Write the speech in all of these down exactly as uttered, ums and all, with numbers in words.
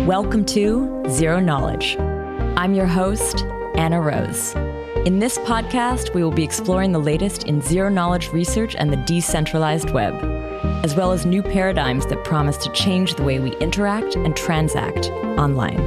Welcome to Zero Knowledge. I'm your host, Anna Rose. In this podcast, we will be exploring the latest in zero-knowledge research and the decentralized web, as well as new paradigms that promise to change the way we interact and transact online.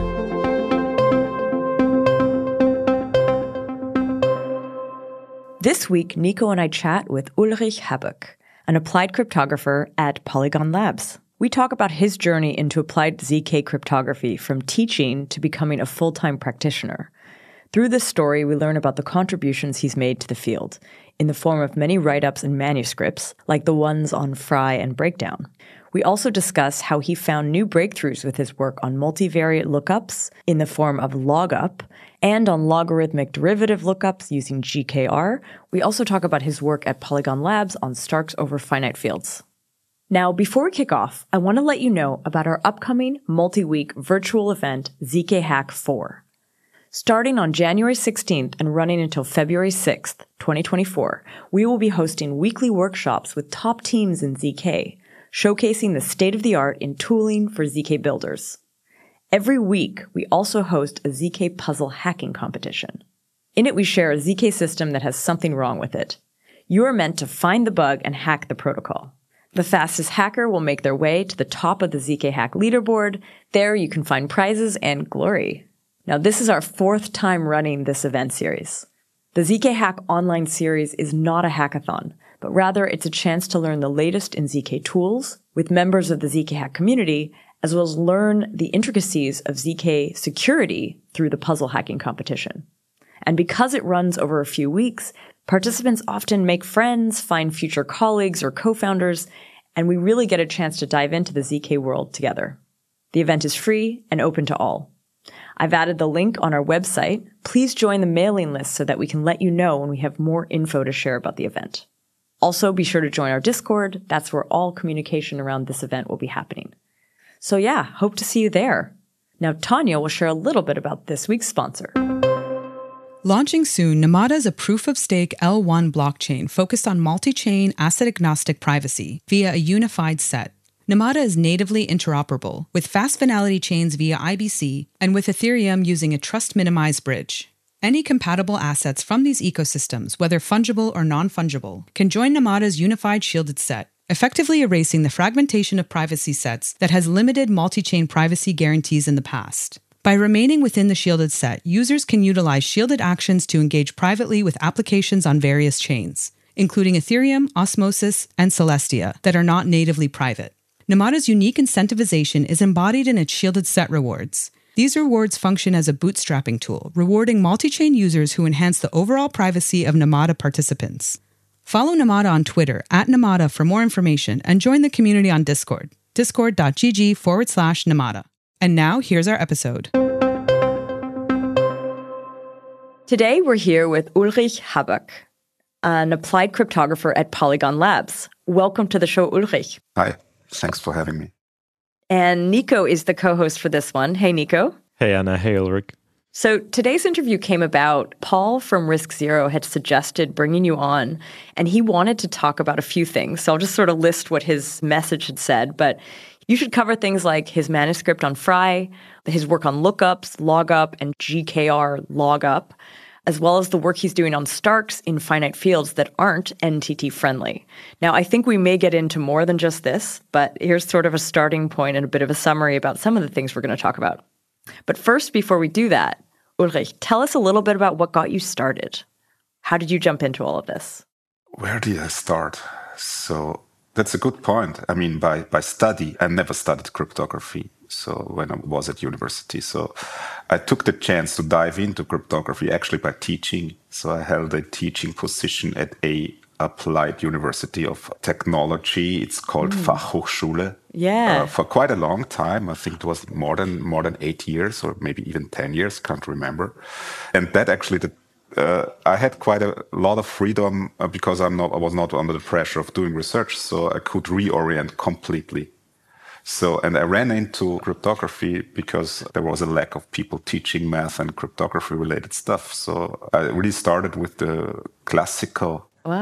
This week, Nico and I chat with Ulrich Haböck, an applied cryptographer at Polygon Labs. We talk about his journey into applied Z K cryptography from teaching to becoming a full-time practitioner. Through this story, we learn about the contributions he's made to the field in the form of many write-ups and manuscripts, like the ones on Fry and Breakdown. We also discuss how he found new breakthroughs with his work on multivariate lookups in the form of logup and on logarithmic derivative lookups using G K R. We also talk about his work at Polygon Labs on Starks over finite fields. Now, before we kick off, I want to let you know about our upcoming multi-week virtual event, Z K Hack four. Starting on January sixteenth and running until February sixth, twenty twenty-four, we will be hosting weekly workshops with top teams in Z K, showcasing the state-of-the-art in tooling for Z K builders. Every week, we also host a Z K puzzle hacking competition. In it, we share a Z K system that has something wrong with it. You are meant to find the bug and hack the protocol. The fastest hacker will make their way to the top of the Z K Hack leaderboard. There you can find prizes and glory. Now, this is our fourth time running this event series. The Z K Hack online series is not a hackathon, but rather it's a chance to learn the latest in Z K tools with members of the Z K Hack community, as well as learn the intricacies of Z K security through the puzzle hacking competition. And because it runs over a few weeks, participants often make friends, find future colleagues or co-founders, and we really get a chance to dive into the Z K world together. The event is free and open to all. I've added the link on our website. Please join the mailing list so that we can let you know when we have more info to share about the event. Also, be sure to join our Discord. That's where all communication around this event will be happening. So yeah, hope to see you there. Now, Tanya will share a little bit about this week's sponsor. Launching soon, Namada is a proof-of-stake L one blockchain focused on multi-chain asset-agnostic privacy via a unified set. Namada is natively interoperable with fast finality chains via I B C and with Ethereum using a trust-minimized bridge. Any compatible assets from these ecosystems, whether fungible or non-fungible, can join Namada's unified shielded set, effectively erasing the fragmentation of privacy sets that has limited multi-chain privacy guarantees in the past. By remaining within the shielded set, users can utilize shielded actions to engage privately with applications on various chains, including Ethereum, Osmosis, and Celestia, that are not natively private. Namada's unique incentivization is embodied in its shielded set rewards. These rewards function as a bootstrapping tool, rewarding multi-chain users who enhance the overall privacy of Namada participants. Follow Namada on Twitter, at Namada, for more information, and join the community on Discord, discord.gg forward slash Namada. And now, here's our episode. Today, we're here with Ulrich Haböck, an applied cryptographer at Polygon Labs. Welcome to the show, Ulrich. Hi, thanks for having me. And Nico is the co-host for this one. Hey, Nico. Hey, Anna. Hey, Ulrich. So today's interview came about. Paul from Risk Zero had suggested bringing you on, and he wanted to talk about a few things. So I'll just sort of list what his message had said, but you should cover things like his manuscript on Fry, his work on lookups, logup, and G K R logup, as well as the work he's doing on Starks in finite fields that aren't N T T-friendly. Now, I think we may get into more than just this, but here's sort of a starting point and a bit of a summary about some of the things we're going to talk about. But first, before we do that, Ulrich, tell us a little bit about what got you started. How did you jump into all of this? Where did I start? So that's a good point. I mean, by, by study, I never studied cryptography. So when I was at university, so I took the chance to dive into cryptography actually by teaching. So I held a teaching position at a applied university of technology. It's called mm. Fachhochschule. Yeah. Uh, for quite a long time. I think it was more than more than eight years or maybe even ten years. Can't remember. And that actually, the, uh, I had quite a lot of freedom uh, because I'm not. I was not under the pressure of doing research, so I could reorient completely. So, and I ran into cryptography because there was a lack of people teaching math and cryptography related stuff. So I really started with the classical Wow.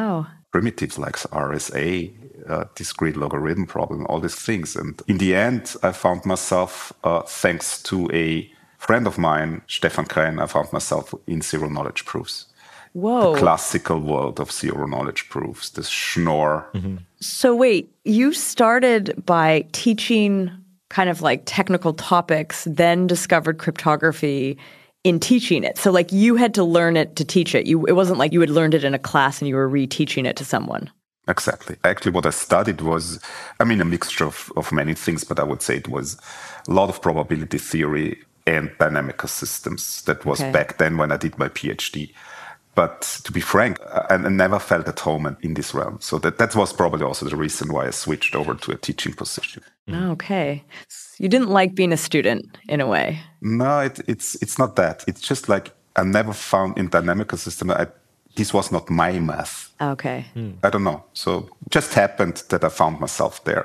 primitives like R S A, uh, discrete logarithm problem, all these things. And in the end, I found myself, uh, thanks to a friend of mine, Stefan Krähen, I found myself in zero knowledge proofs. Whoa. The classical world of zero knowledge proofs, this Schnorr. Mm-hmm. So wait, you started by teaching kind of like technical topics, then discovered cryptography in teaching it. So like you had to learn it to teach it. You, it wasn't like you had learned it in a class and you were reteaching it to someone. Exactly. Actually, what I studied was, I mean, a mixture of, of many things, but I would say it was a lot of probability theory and dynamical systems. That was okay. Back then when I did my PhD. But to be frank, I, I never felt at home in this realm. So that, that was probably also the reason why I switched over to a teaching position. Okay. You didn't like being a student in a way. No, it, it's it's not that. It's just like I never found in dynamical system, I, this was not my math. Okay. Hmm. I don't know. So it just happened that I found myself there.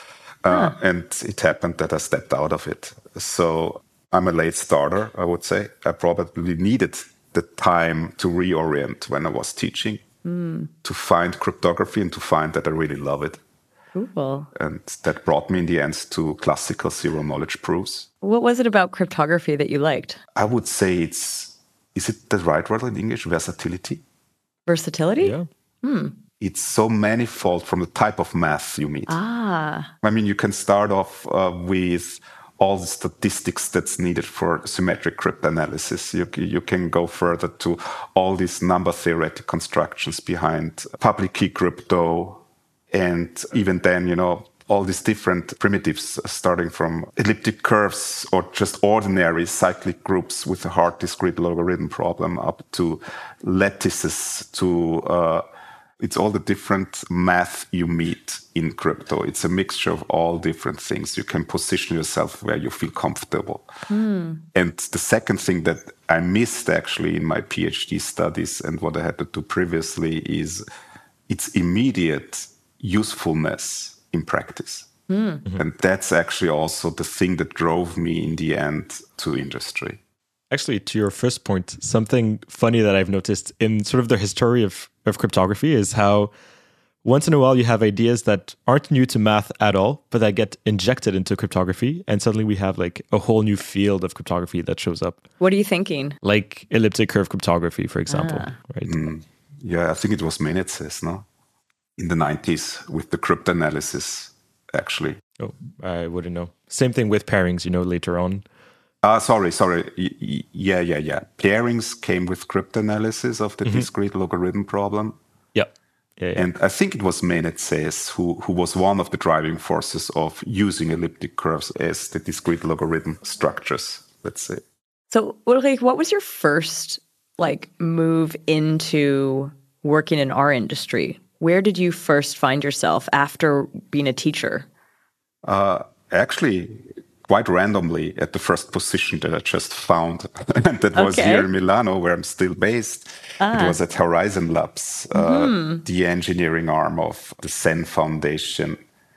Uh, huh. And it happened that I stepped out of it. So I'm a late starter, I would say. I probably needed the time to reorient when I was teaching, mm. to find cryptography and to find that I really love it. Cool. And that brought me in the end to classical zero knowledge proofs. What was it about cryptography that you liked? I would say it's, is it the right word in English? Versatility? Versatility? Yeah. Hmm. It's so manifold from the type of math you meet. Ah. I mean, you can start off uh, with all the statistics that's needed for symmetric cryptanalysis. You, you can go further to all these number theoretic constructions behind public key crypto. And even then, you know, all these different primitives, starting from elliptic curves or just ordinary cyclic groups with a hard discrete logarithm problem up to lattices to, uh, it's all the different math you meet in crypto. It's a mixture of all different things. You can position yourself where you feel comfortable. Mm. And the second thing that I missed actually in my PhD studies and what I had to do previously is its immediate usefulness in practice. Mm. Mm-hmm. And that's actually also the thing that drove me in the end to industry. Actually, to your first point, something funny that I've noticed in sort of the history of, of cryptography is how once in a while you have ideas that aren't new to math at all, but that get injected into cryptography. And suddenly we have like a whole new field of cryptography that shows up. What are you thinking? Like elliptic curve cryptography, for example. Ah. Right? Mm, yeah, I think it was Menezes, no? In the nineties with the cryptanalysis, actually. Oh, I wouldn't know. Same thing with pairings, you know, later on. Ah, uh, sorry, sorry. Y- yeah, yeah, yeah. Pairings came with cryptanalysis of the mm-hmm. discrete logarithm problem. Yeah. Yeah, yeah. And I think it was Menezes who, who was one of the driving forces of using elliptic curves as the discrete logarithm structures, let's say. So, Ulrich, what was your first like move into working in our industry? Where did you first find yourself after being a teacher? Uh, actually, quite randomly at the first position that I just found. And that was okay. here in Milano, where I'm still based. Ah. It was at Horizon Labs, uh, mm-hmm. the engineering arm of the Zen Foundation,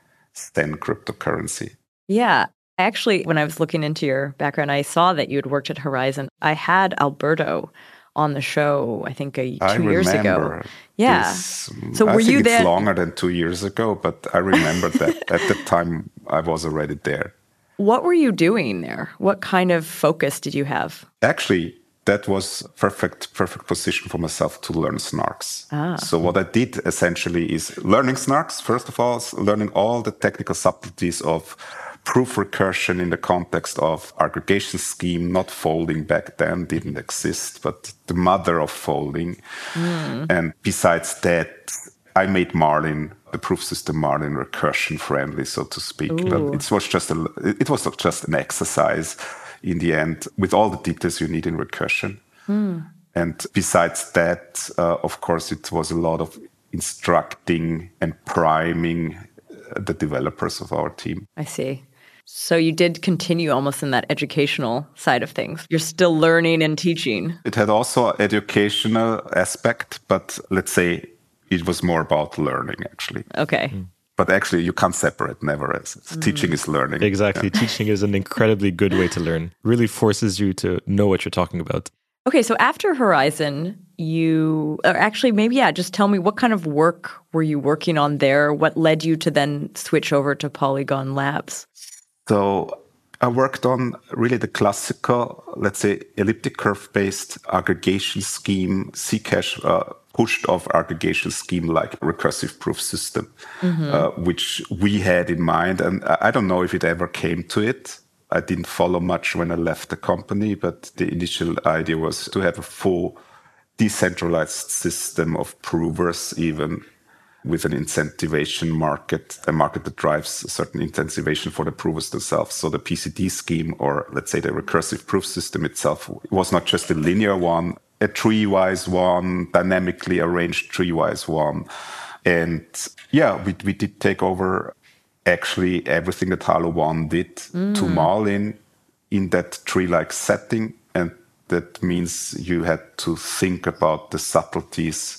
Zen cryptocurrency. Yeah. Actually, when I was looking into your background, I saw that you had worked at Horizon. I had Alberto on the show, I think, a, two I years ago. Yeah. This, so were I think you it's there? Longer than two years ago, but I remember that at the time I was already there. What were you doing there? What kind of focus did you have? Actually, that was perfect, perfect position for myself to learn snarks. Ah. So what I did essentially is learning snarks, first of all, learning all the technical subtleties of proof recursion in the context of aggregation scheme. Not folding back then didn't exist, but the mother of folding. Mm. And besides that, I made Marlin, the proof system Marlin, recursion friendly, so to speak. Ooh. But it was just a, it was not just an exercise in the end with all the details you need in recursion. Mm. And besides that, uh, of course, it was a lot of instructing and priming the developers of our team. I see. So you did continue almost in that educational side of things. You're still learning and teaching. It had also an educational aspect, but let's say it was more about learning, actually. Okay. Mm. But actually, you can't separate, never. Mm. Teaching is learning. Exactly. Yeah. Teaching is an incredibly good way to learn. Really forces you to know what you're talking about. Okay, so after Horizon, you, or actually maybe, yeah, just tell me what kind of work were you working on there? What led you to then switch over to Polygon Labs? So I worked on really the classical, let's say, elliptic curve-based aggregation scheme, Zcash uh, pushed-off aggregation scheme like recursive proof system, mm-hmm. uh, which we had in mind. And I don't know if it ever came to it. I didn't follow much when I left the company, but the initial idea was to have a full decentralized system of provers, even with an incentivation market, a market that drives a certain incentivation for the provers themselves. So the P C D scheme, or let's say the recursive proof system itself, was not just a linear one, a tree-wise one, dynamically arranged tree-wise one. And yeah, we, we did take over actually everything that Halo one did mm. to Marlin in that tree-like setting. And that means you had to think about the subtleties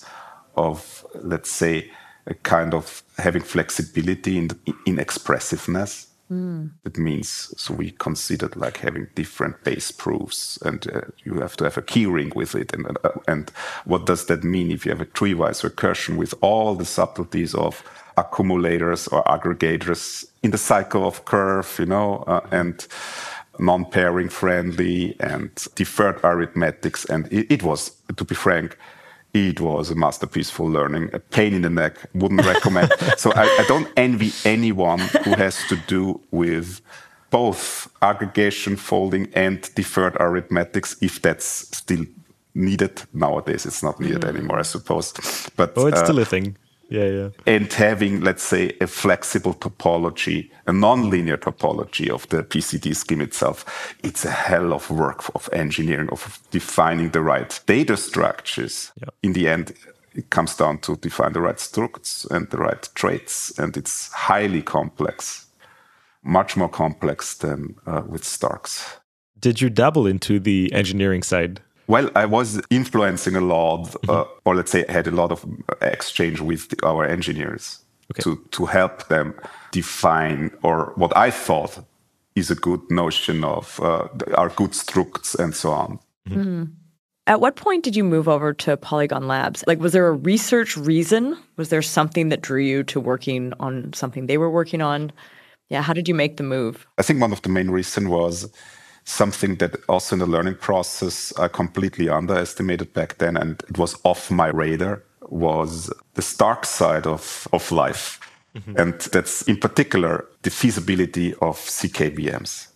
of, let's say, a kind of having flexibility in, in expressiveness. Mm. That means, so we considered like having different base proofs, and uh, you have to have a keyring with it. And, uh, and what does that mean if you have a tree-wise recursion with all the subtleties of accumulators or aggregators in the cycle of curve, you know, uh, and non-pairing friendly and deferred arithmetics. And it, it was, to be frank, it was a masterpiece for learning, a pain in the neck, wouldn't recommend. So I, I don't envy anyone who has to do with both aggregation, folding, and deferred arithmetics, if that's still needed. Nowadays, it's not needed mm. anymore, I suppose. But oh, it's uh, still a thing. Yeah, yeah. And having, let's say, a flexible topology, a non-linear topology of the P C D scheme itself, it's a hell of work of engineering, of defining the right data structures. Yeah. In the end, it comes down to define the right structs and the right traits, and it's highly complex, much more complex than uh, with Starks. Did you dabble into the engineering side? Well, I was influencing a lot, uh, or let's say I had a lot of exchange with the, our engineers okay. to, to help them define, or what I thought is a good notion of uh, our good structs and so on. Mm-hmm. Mm-hmm. At what point did you move over to Polygon Labs? Like, was there a research reason? Was there something that drew you to working on something they were working on? Yeah, how did you make the move? I think one of the main reasons was something that also in the learning process I completely underestimated back then, and it was off my radar, was the Stark side of, of life. Mm-hmm. And that's in particular the feasibility of Z K V Ms.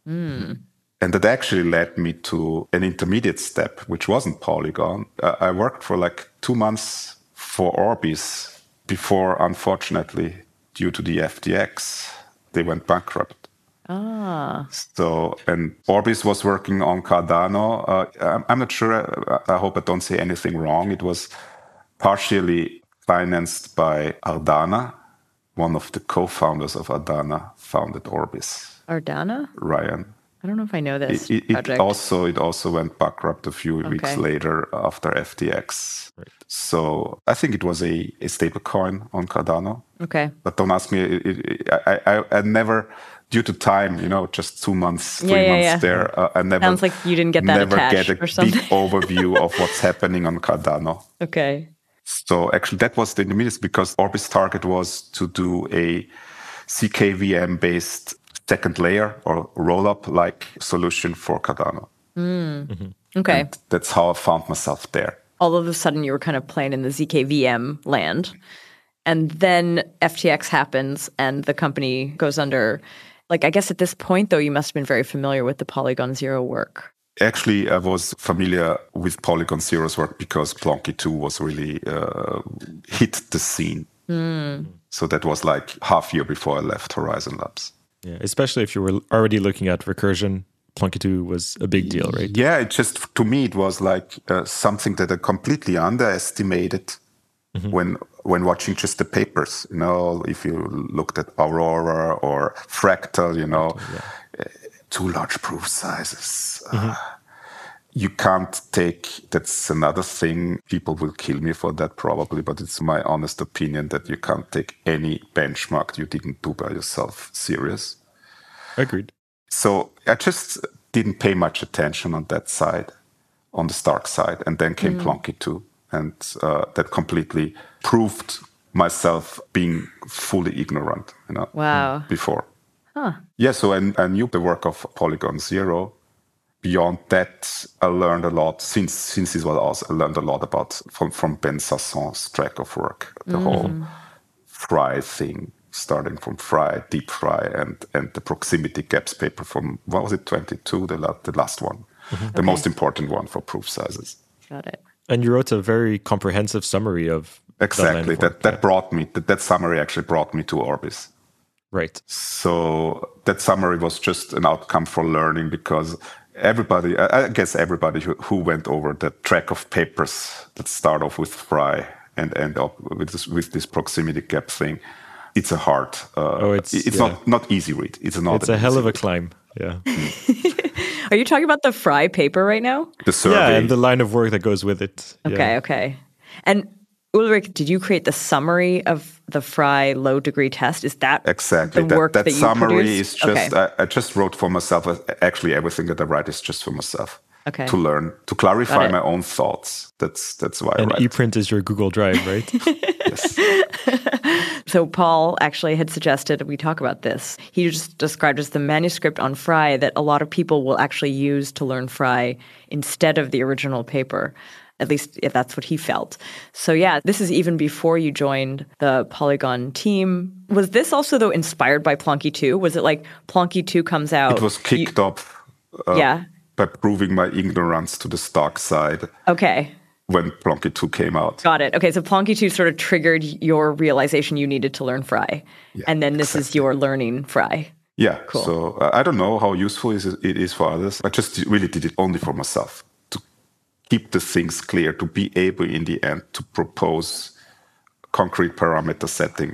Mm. And that actually led me to an intermediate step, which wasn't Polygon. Uh, I worked for like two months for Orbis before, unfortunately, due to the F T X, they went bankrupt. Ah. So, and Orbis was working on Cardano. Uh, I'm, I'm not sure. I, I hope I don't say anything wrong. It was partially financed by Ardana. One of the co-founders of Ardana founded Orbis. Ardana? Ryan. I don't know if I know this it, project. It also, it also went bankrupt a few okay. weeks later after F T X. Right. So I think it was a, a stable coin on Cardano. Okay. But don't ask me. It, it, I, I, I never... Due to time, you know, just two months, three yeah, yeah, months yeah. there. Uh, I never sounds like you didn't get that never attached get a or something. big overview of what's happening on Cardano. Okay. So actually, that was the intermediate because Orbis' target was to do a Z K V M-based second layer or roll-up like solution for Cardano. Mm. Mm-hmm. Okay. And that's how I found myself there. All of a sudden, you were kind of playing in the Z K V M land, and then F T X happens, and the company goes under. Like, I guess at this point, though, you must have been very familiar with the Polygon Zero work. Actually, I was familiar with Polygon Zero's work because Plonky two was really uh, hit the scene. Mm. So that was like half year before I left Horizon Labs. Yeah, especially if you were already looking at recursion, Plonky two was a big deal, right? Yeah, it just, to me, it was like uh, something that I completely underestimated. Mm-hmm. When when watching just the papers, you know, if you looked at Aurora or Fractal, you know, yeah. uh, too large proof sizes. Mm-hmm. Uh, you can't take, that's another thing, people will kill me for that probably, but it's my honest opinion that you can't take any benchmark you didn't do by yourself serious. Agreed. So I just didn't pay much attention on that side. on the Stark side. And then came mm. Plonky two. And uh, that completely proved myself being fully ignorant, you know, wow. before. Huh. Yeah, so I, I knew the work of Polygon Zero. Beyond that, I learned a lot. Since since this was also, I learned a lot about from, from Ben Sasson's track of work, the mm. whole Fry thing, starting from Fry, Deep Fry, and, and the proximity gaps paper from, what was it, twenty-two, the, la- the last one, mm-hmm. the okay. most important one for proof sizes. Got it. And you wrote a very comprehensive summary of exactly that. That brought me that, that summary actually brought me to Orbis. Right. So that summary was just an outcome for learning because everybody, I guess everybody who, who went over the track of papers that start off with Fry and end up with this, with this proximity gap thing, it's a hard. Uh, oh, it's it's yeah. not not easy read. It's not. It's a hell of a climb. Yeah. Are you talking about the Fry paper right now? The survey. Yeah, and the line of work that goes with it. Okay, yeah. okay. And Ulrich, did you create the summary of the Fry low degree test? Is that exactly the that, work that, that you summary produced? is just okay. I, I just wrote for myself. Actually, everything that I write is just for myself. Okay. To learn, to clarify my own thoughts. That's that's why and I write. ePrint is your Google Drive, right? Yes. So Paul actually had suggested we talk about this. He just described as the manuscript on Fry that a lot of people will actually use to learn Fry instead of the original paper. At least if that's what he felt. So yeah, this is even before you joined the Polygon team. Was this also, though, inspired by Plonky two? Was it like Plonky two comes out? It was kicked you, off uh, yeah. by proving my ignorance to the Stark side. Okay. When Plonky two came out. Got it. Okay, so Plonky two sort of triggered your realization you needed to learn Fry. Yeah, and then this exactly. is your learning Fry. Yeah, cool. So uh, I don't know how useful it is for others. I just really did it only for myself. Keep the things clear, to be able in the end to propose concrete parameter setting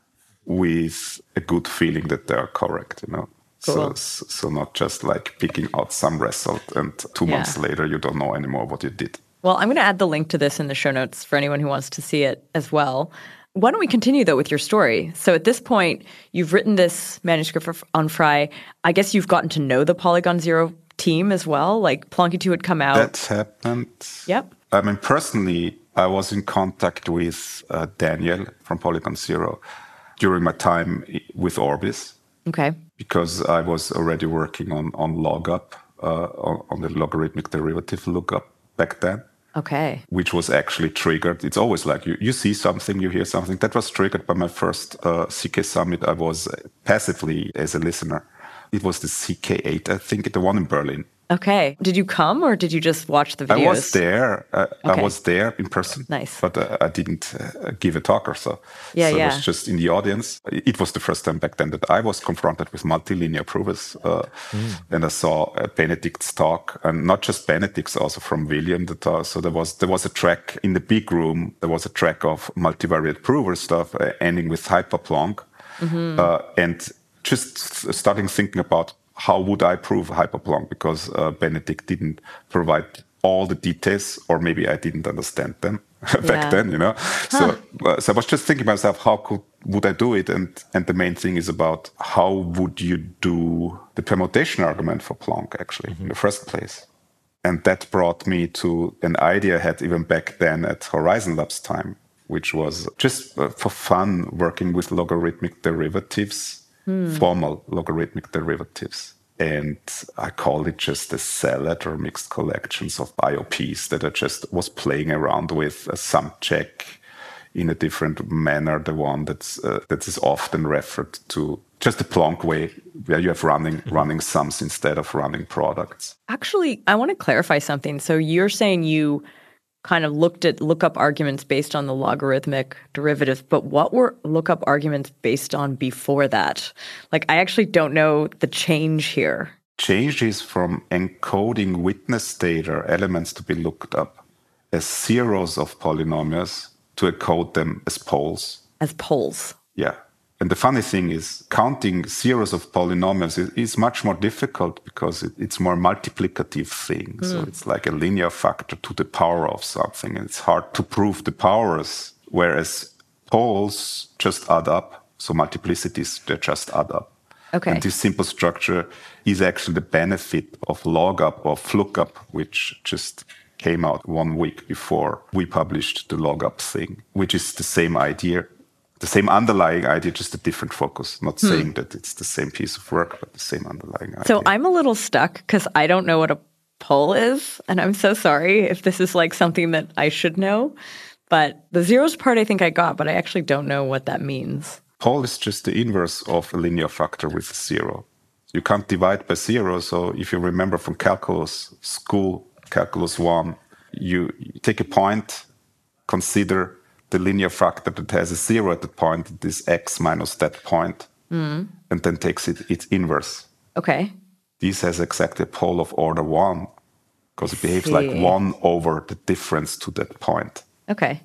with a good feeling that they are correct, you know. Cool. So, so not just like picking out some result and two yeah. months later you don't know anymore what you did. Well, I'm going to add the link to this in the show notes for anyone who wants to see it as well. Why don't we continue, though, with your story? So at this point, you've written this manuscript on Fry. I guess you've gotten to know the Polygon Zero team as well, like Plonky two had come out. That happened. Yep. I mean, personally, I was in contact with uh, Daniel from Polygon Zero during my time with Orbis. Okay. Because I was already working on, on LogUp, uh, on, on the logarithmic derivative lookup back then. Okay. Which was actually triggered. It's always like you, you see something, you hear something. That was triggered by my first uh, C K Summit. I was passively as a listener. It was the C K eight, I think, the one in Berlin. Okay. Did you come or did you just watch the videos? I was there. Uh, okay. I was there in person. Nice. But uh, I didn't uh, give a talk or so. Yeah, so yeah. I was just in the audience. It was the first time back then that I was confronted with multilinear provers. Uh, mm. And I saw uh, Benedict's talk, and not just Benedict's, also from William. The talk. So there was there was a track in the big room. There was a track of multivariate prover stuff, uh, ending with Hyperplonk. Mm-hmm. Uh, and just starting thinking about how would I prove Hyperplonk, because uh, Benedict didn't provide all the details, or maybe I didn't understand them back yeah. then, you know. Huh. So, uh, so I was just thinking to myself, how could would I do it? And and the main thing is about how would you do the permutation argument for Plonk actually mm-hmm. in the first place. And that brought me to an idea I had even back then at Horizon Labs time, which was just uh, for fun working with logarithmic derivatives. Hmm. Formal logarithmic derivatives. And I called it just a salad or mixed collections of I O Ps that I just was playing around with, a sum check in a different manner, the one that's uh, that is often referred to just the Plonk way, where you have running mm-hmm. running sums instead of running products. Actually, I want to clarify something. So you're saying you kind of looked at lookup arguments based on the logarithmic derivatives, but what were lookup arguments based on before that? Like, I actually don't know the change here. Change is from encoding witness data, elements to be looked up, as zeros of polynomials to encode them as poles. As poles. Yeah. And the funny thing is, counting zeros of polynomials is, is much more difficult because it, it's more multiplicative thing. Mm. So it's like a linear factor to the power of something. And it's hard to prove the powers, whereas poles just add up. So multiplicities, they just add up. Okay. And this simple structure is actually the benefit of LogUp or FLOOKUP, which just came out one week before we published the log-up thing, which is the same idea, the same underlying idea, just a different focus. Not hmm. saying that it's the same piece of work, but the same underlying idea. So I'm a little stuck because I don't know what a pole is, and I'm so sorry if this is like something that I should know. But the zeros part I think I got, but I actually don't know what that means. Pole is just the inverse of a linear factor with a zero. You can't divide by zero, so if you remember from calculus school, calculus one, you take a point, consider the linear factor that has a zero at the point, it is x minus that point, mm. and then takes it its inverse. Okay. This has exactly a pole of order one, because it behaves like one over the difference to that point. Okay.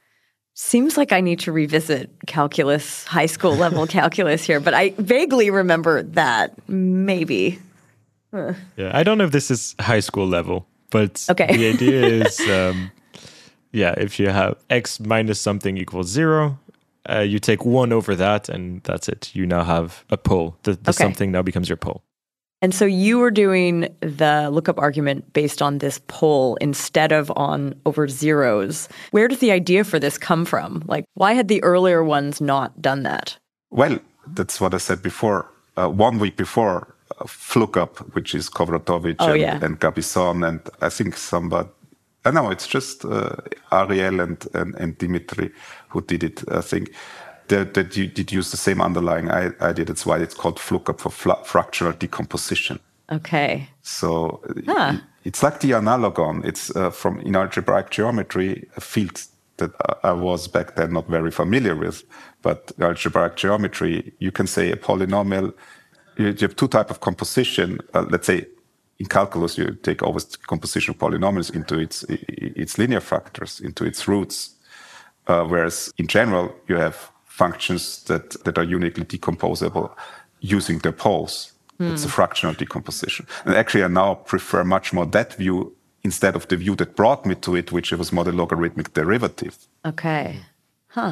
Seems like I need to revisit calculus, high school level calculus here, but I vaguely remember that, maybe. Huh. Yeah, I don't know if this is high school level, but okay. the idea is, um, yeah, if you have x minus something equals zero, uh, you take one over that, and that's it. You now have a pole. The, the okay. something now becomes your pole. And so you were doing the lookup argument based on this pole instead of on over zeros. Where does the idea for this come from? Like, why had the earlier ones not done that? Well, that's what I said before. Uh, one week before, uh, Flukup, which is Kovratovich oh, and, yeah. and Gabison, and I think somebody, I know it's just uh, Ariel and, and, and Dimitri who did it, I think. That, that you did use the same underlying idea. That's why it's called Flukup for fl- fractional decomposition. Okay. So huh. it, it's like the analogon. It's uh, from in algebraic geometry, a field that I was back then not very familiar with. But algebraic geometry, you can say a polynomial. You have two types of composition. Uh, let's say in calculus, you take always composition of polynomials into its its linear factors, into its roots. Uh, whereas in general, you have functions that, that are uniquely decomposable using their poles. Mm. It's a fractional decomposition. And actually, I now prefer much more that view instead of the view that brought me to it, which was more the logarithmic derivative. Okay. Huh.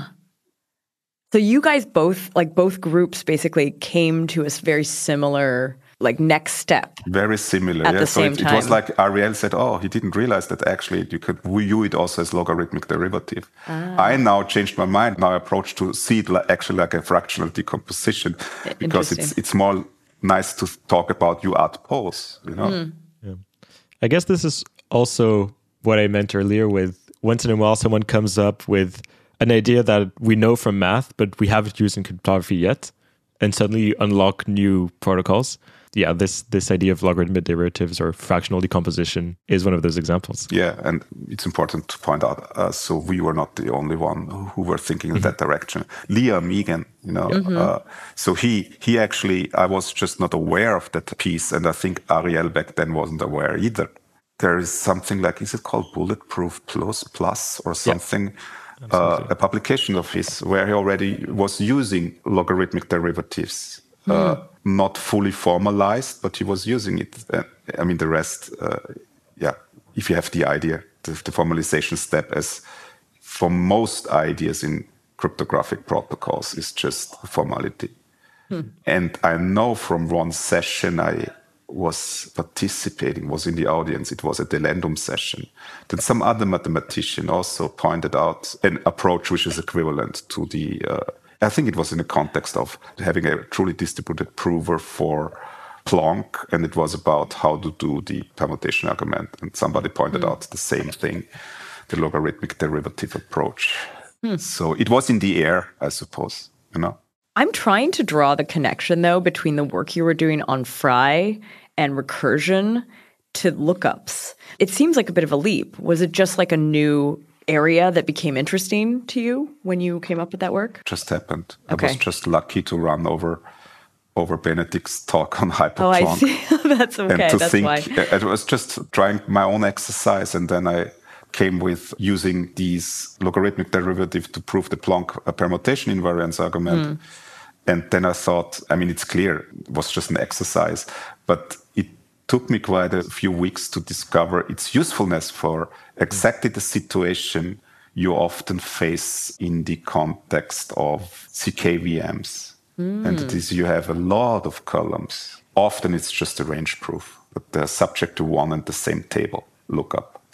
So you guys both, like both groups basically came to a very similar like next step. Very similar. At yeah. the so same it, time. it was like Ariel said, oh, he didn't realize that actually you could view it also as logarithmic derivative. Ah. I now changed my mind. Now I approach to see it like, actually like a fractional decomposition because it's it's more nice to talk about you add poles, you know? Mm. Yeah. I guess this is also what I meant earlier with once in a while someone comes up with an idea that we know from math, but we haven't used in cryptography yet, and suddenly you unlock new protocols. Yeah, this this idea of logarithmic derivatives or fractional decomposition is one of those examples. Yeah, and it's important to point out, uh, so we were not the only one who were thinking in mm-hmm. that direction. Liam Egan, you know, mm-hmm. uh, so he he actually, I was just not aware of that piece, and I think Ariel back then wasn't aware either. There is something like, is it called Bulletproof Plus, Plus or something? Yeah. Uh, a publication of his where he already was using logarithmic derivatives. Mm. Uh, not fully formalized, but he was using it. Uh, I mean, the rest, uh, yeah, if you have the idea, the, the formalization step, as for most ideas in cryptographic protocols, is just a formality. Hmm. And I know from one session I was participating, was in the audience, it was a Delendum session, that some other mathematician also pointed out an approach which is equivalent to the uh, I think it was in the context of having a truly distributed prover for Planck, and it was about how to do the permutation argument. And somebody pointed mm. out the same thing, the logarithmic derivative approach. Mm. So it was in the air, I suppose, you know. I'm trying to draw the connection, though, between the work you were doing on Frye and recursion to lookups. It seems like a bit of a leap. Was it just like a new area that became interesting to you when you came up with that work? Just happened. Okay. I was just lucky to run over over Benedict's talk on hyperplanck. Oh, I see. That's okay. And to That's think, why. I was just trying my own exercise, and then I came with using these logarithmic derivative to prove the Planck permutation invariance argument. Mm. And then I thought, I mean, it's clear, it was just an exercise, but it took me quite a few weeks to discover its usefulness for exactly the situation you often face in the context of C K V Ms. Mm. And it is, you have a lot of columns. Often it's just a range proof, but they're subject to one and the same table lookup.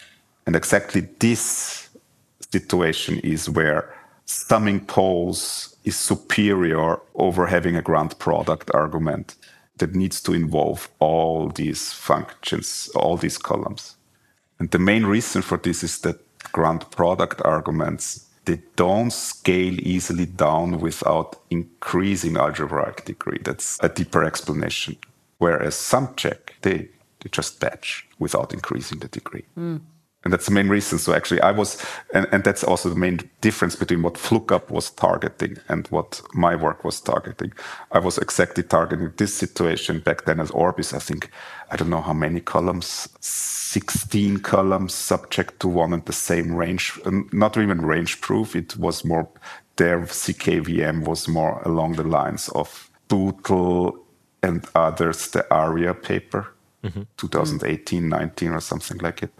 And exactly this situation is where summing poles is superior over having a ground product argument that needs to involve all these functions, all these columns. And the main reason for this is that ground product arguments, they don't scale easily down without increasing algebraic degree. That's a deeper explanation. Whereas sum check, they, they just batch without increasing the degree. Mm. And that's the main reason. So actually I was, and, and that's also the main difference between what FLOOKUP was targeting and what my work was targeting. I was exactly targeting this situation back then as Orbis. I think, I don't know how many columns, sixteen columns subject to one and the same range, not even range proof. It was more, their C K V M was more along the lines of Bootle and others, the ARIA paper, mm-hmm. twenty eighteen, nineteen or something like it.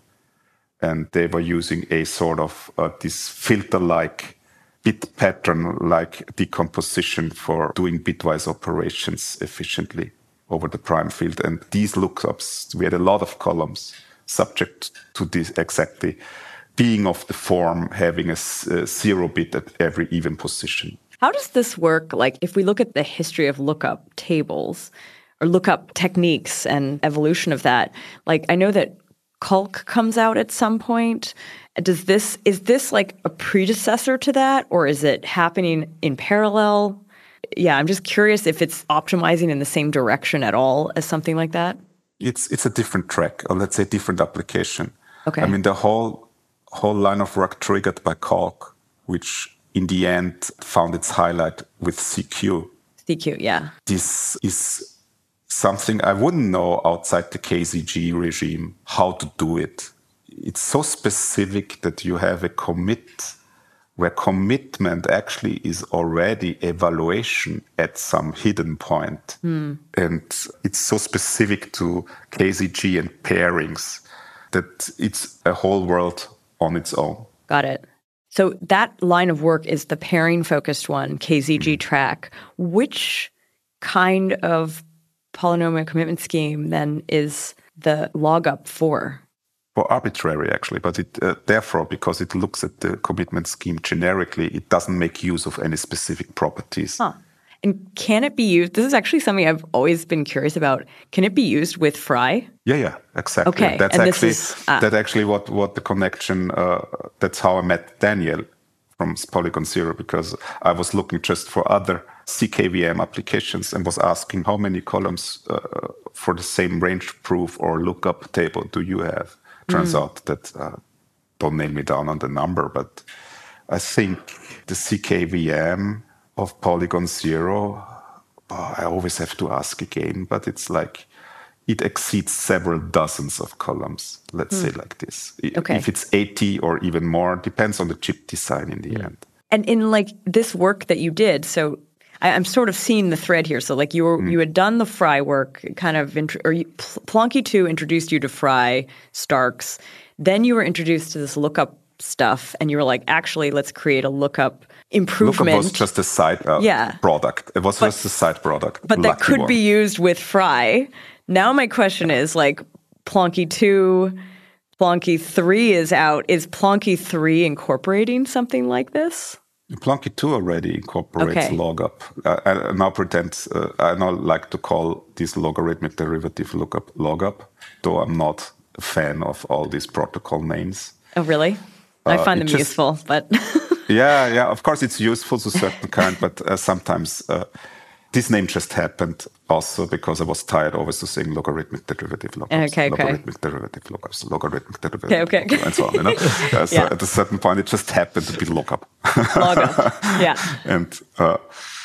And they were using a sort of uh, this filter-like, bit pattern-like decomposition for doing bitwise operations efficiently over the prime field. And these lookups, we had a lot of columns subject to this exactly being of the form having a, a zero bit at every even position. How does this work? Like if we look at the history of lookup tables or lookup techniques and evolution of that, like I know that Calc comes out at some point. Does this, is this like a predecessor to that, or is it happening in parallel? Yeah, I'm just curious if it's optimizing in the same direction at all as something like that. It's it's a different track, or let's say different application. Okay. I mean, the whole whole line of work triggered by Calc, which in the end found its highlight with C Q. C Q, yeah. This is something I wouldn't know outside the K Z G regime how to do it. It's so specific that you have a commit where commitment actually is already evaluation at some hidden point. Mm. And it's so specific to K Z G and pairings that it's a whole world on its own. Got it. So that line of work is the pairing-focused one, K Z G mm. track. Which kind of polynomial commitment scheme then is the logup for? For arbitrary, actually, but it uh, therefore, because it looks at the commitment scheme generically, it doesn't make use of any specific properties. Huh. And can it be used? This is actually something I've always been curious about. Can it be used with Frye? Yeah, yeah, exactly. Okay, that's and actually this is, ah. that actually what what the connection. Uh, that's how I met Daniel from Polygon Zero, because I was looking just for other C K V M applications and was asking how many columns uh, for the same range proof or lookup table do you have? Turns mm. out that, uh, don't nail me down on the number, but I think the C K V M of Polygon Zero, oh, I always have to ask again, but it's like, it exceeds several dozens of columns, let's mm. say like this. Okay. If it's eighty or even more, depends on the chip design in the yeah. end. And in like this work that you did, so I, I'm sort of seeing the thread here. So like you were, mm. you had done the Frye work, kind of, int- or you, Plonky two introduced you to Frye, Starks. Then you were introduced to this lookup stuff, and you were like, actually, let's create a lookup improvement. Lookup was just a side uh, yeah. product. It was but, just a side product. But that could one. be used with Frye. Now my question is, like, Plonky two, Plonky three is out. Is Plonky three incorporating something like this? Plonky two already incorporates okay. logup. Uh, I now pretend, uh, I now like to call this logarithmic derivative lookup logup, though I'm not a fan of all these protocol names. Oh, really? I uh, find them just, useful, but... yeah, yeah, of course it's useful to a certain kind, but uh, sometimes... Uh, This name just happened also because I was tired always to saying logarithmic derivative lookups, okay, okay. logarithmic derivative lookups, logarithmic derivative okay, okay, lookups, okay. and so on. You know? uh, so yeah. At a certain point, it just happened to be lookup. Logup, yeah. And uh,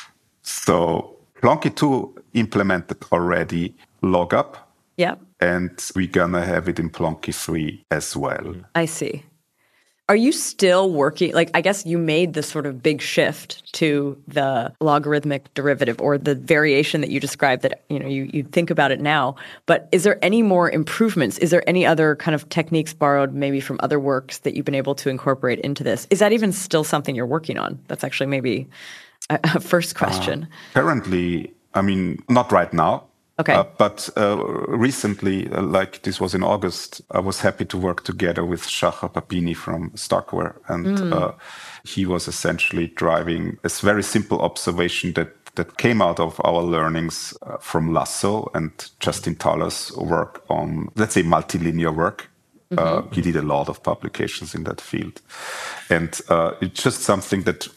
so Plonky two implemented already logup. Yeah. And we're going to have it in Plonky three as well. I see. Are you still working, like, I guess you made this sort of big shift to the logarithmic derivative or the variation that you described that, you know, you, you think about it now, but is there any more improvements? Is there any other kind of techniques borrowed maybe from other works that you've been able to incorporate into this? Is that even still something you're working on? That's actually maybe a, a first question. Uh, currently, I mean, not right now. Okay. Uh, but uh, recently, uh, like this was in August, I was happy to work together with Shahar Papini from Starkware. And mm. uh, he was essentially driving this very simple observation that, that came out of our learnings uh, from Lasso and Justin Thaler's work on, let's say, multilinear work. Mm-hmm. Uh, he did a lot of publications in that field. And uh, it's just something that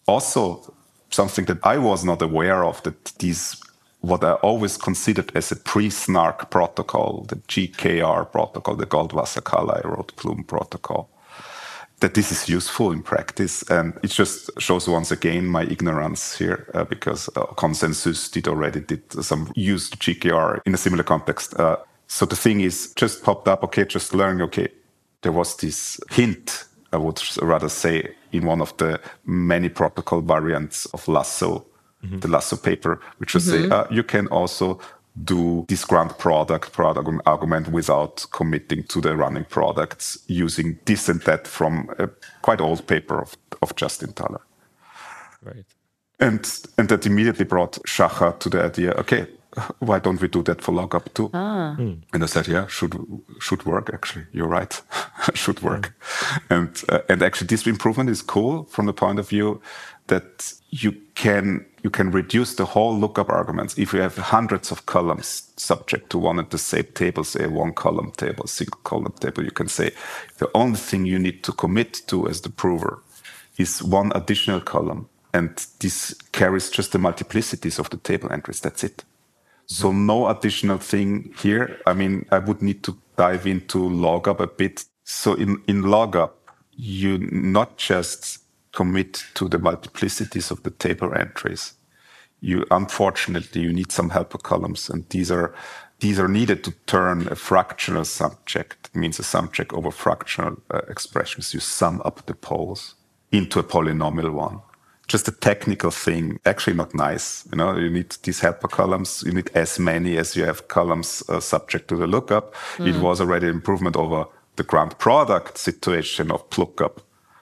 also, something that I was not aware of, that these what I always considered as a pre-SNARK protocol, the G K R protocol, the Goldwasser-Carlyle-Roth-Blum protocol, that this is useful in practice. And it just shows once again my ignorance here, uh, because uh, Consensus did already did some used G K R in a similar context. Uh, so the thing is, just popped up, okay, just learning, okay, there was this hint, I would rather say, in one of the many protocol variants of Lasso, Mm-hmm. the Lasso paper, which will mm-hmm. say uh, you can also do this grand product product argument without committing to the running products using this and that from a quite old paper of, of Justin Thaler. Right. And and that immediately brought Shahar to the idea, okay, why don't we do that for Logup too? Ah. Mm. And I said, yeah, should should work actually. You're right, should work. Yeah. And uh, and actually this improvement is cool from the point of view that you can you can reduce the whole lookup arguments. If you have hundreds of columns subject to one and the same table, say a one column table, single column table, you can say the only thing you need to commit to as the prover is one additional column. And this carries just the multiplicities of the table entries. That's it. So no additional thing here. I mean, I would need to dive into Logup a bit. So in, in Logup, you not just commit to the multiplicities of the table entries. You, unfortunately, you need some helper columns, and these are these are needed to turn a fractional subject, means a subject over fractional uh, expressions. You sum up the poles into a polynomial one. Just a technical thing, actually not nice. You know, you need these helper columns. You need as many as you have columns uh, subject to the lookup. Mm. It was already an improvement over the grand product situation of lookup.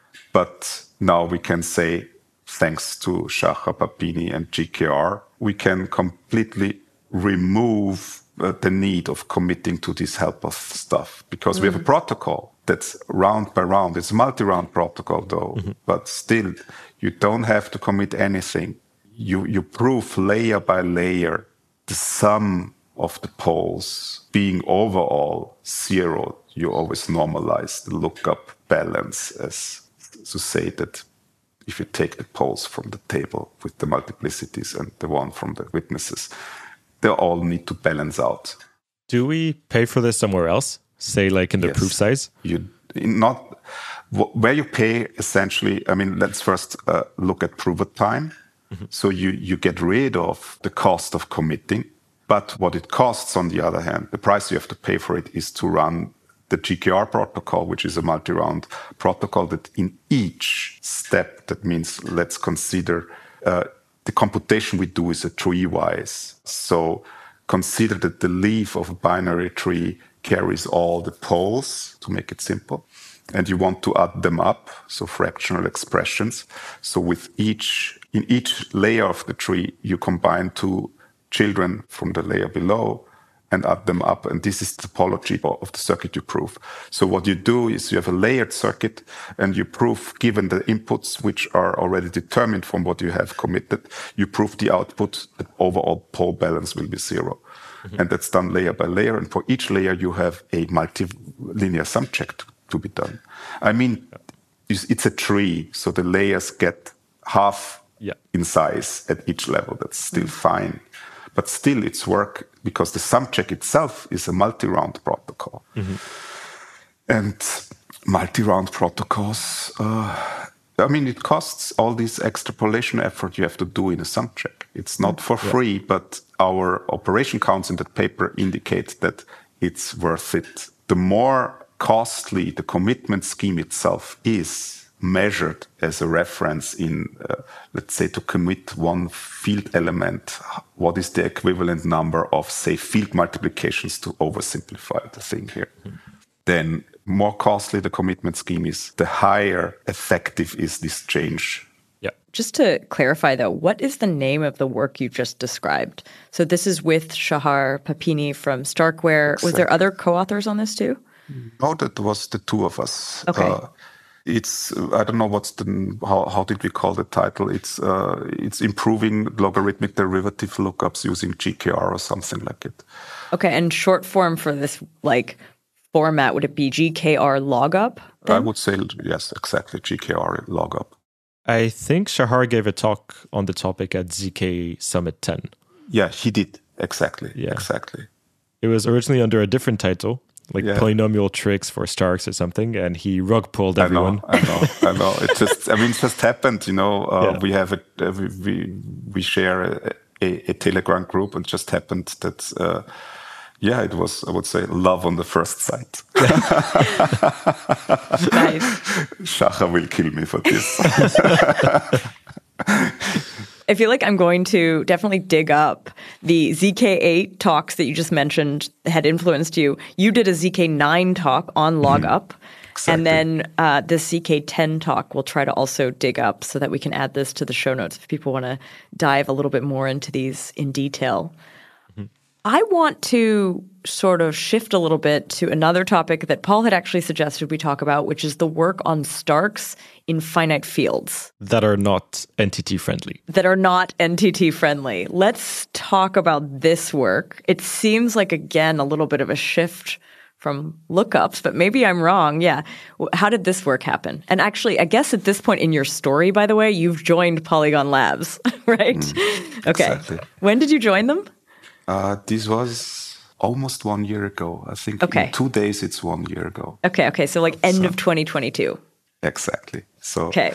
But now we can say, thanks to Shahar Papini and G K R, we can completely remove uh, the need of committing to this helper stuff, because mm. we have a protocol that's round by round. It's a multi-round protocol, though, mm-hmm. but still, you don't have to commit anything. You you prove layer by layer the sum of the poles being overall zero. You always normalize the lookup balance as to say that if you take the poles from the table with the multiplicities and the one from the witnesses, they all need to balance out. Do we pay for this somewhere else? Say like in the yes. proof size? You not where you pay essentially. I mean, let's first uh, look at prover time. Mm-hmm. So you you get rid of the cost of committing, but what it costs on the other hand, the price you have to pay for it is to run the G K R protocol, which is a multi-round protocol that in each step, that means let's consider uh, the computation we do is a tree-wise. So consider that the leaf of a binary tree carries all the poles, to make it simple, and you want to add them up, so fractional expressions. So with each, in each layer of the tree, you combine two children from the layer below and add them up. And this is the topology of the circuit you prove. So what you do is you have a layered circuit and you prove, given the inputs which are already determined from what you have committed, you prove the output, the overall pole balance will be zero. Mm-hmm. And that's done layer by layer. And for each layer, you have a multilinear subject to be done. I mean, it's a tree, so the layers get half yeah. in size at each level. That's still mm-hmm. fine. But still, it's work because the subject itself is a multi-round protocol. Mm-hmm. And multi-round protocols, uh, I mean, it costs all this extrapolation effort you have to do in a subject. It's not for yeah. free, but our operation counts in that paper indicate that it's worth it. The more costly the commitment scheme itself is, measured as a reference in, uh, let's say, to commit one field element, what is the equivalent number of, say, field multiplications to oversimplify the thing here? Mm-hmm. Then more costly the commitment scheme is, the higher effective is this change Yeah. Just to clarify, though, what is the name of the work you just described? So this is with Shahar Papini from Starkware. Exactly. Was there other co-authors on this too? No, that was the two of us. Okay. Uh, it's I don't know what's the how how did we call the title? It's uh, it's improving logarithmic derivative lookups using G K R or something like it. Okay, and short form for this like format, would it be G K R logup? I would say yes, exactly G K R logup. I think Shahar gave a talk on the topic at Z K Summit ten. Yeah, he did. Exactly. Yeah. Exactly. It was originally under a different title, like Yeah. polynomial tricks for Starks or something, and he rug pulled everyone. I know, I know, I know. It just, I mean, it just happened, you know. Uh, Yeah. We have a, uh, we, we we share a, a, a Telegram group, and it just happened that, uh, yeah, it was, I would say, love on the first sight. Nice. Shahar will kill me for this. I feel like I'm going to definitely dig up the Z K eight talks that you just mentioned had influenced you. You did a Z K nine talk on logup. Exactly. And then uh, the Z K ten talk we'll try to also dig up so that we can add this to the show notes if people want to dive a little bit more into these in detail. I want to sort of shift a little bit to another topic that Paul had actually suggested we talk about, which is the work on Starks in finite fields That are not N T T friendly. that are not N T T friendly. Let's talk about this work. It seems like, again, a little bit of a shift from lookups, but maybe I'm wrong. Yeah. How did this work happen? And actually, I guess at this point in your story, by the way, you've joined Polygon Labs, right? Mm, okay. exactly. When did you join them? Uh, this was almost one year ago. I think Okay. in two days it's one year ago. Okay. Okay. So like end So- of twenty twenty-two. Exactly. So, Okay.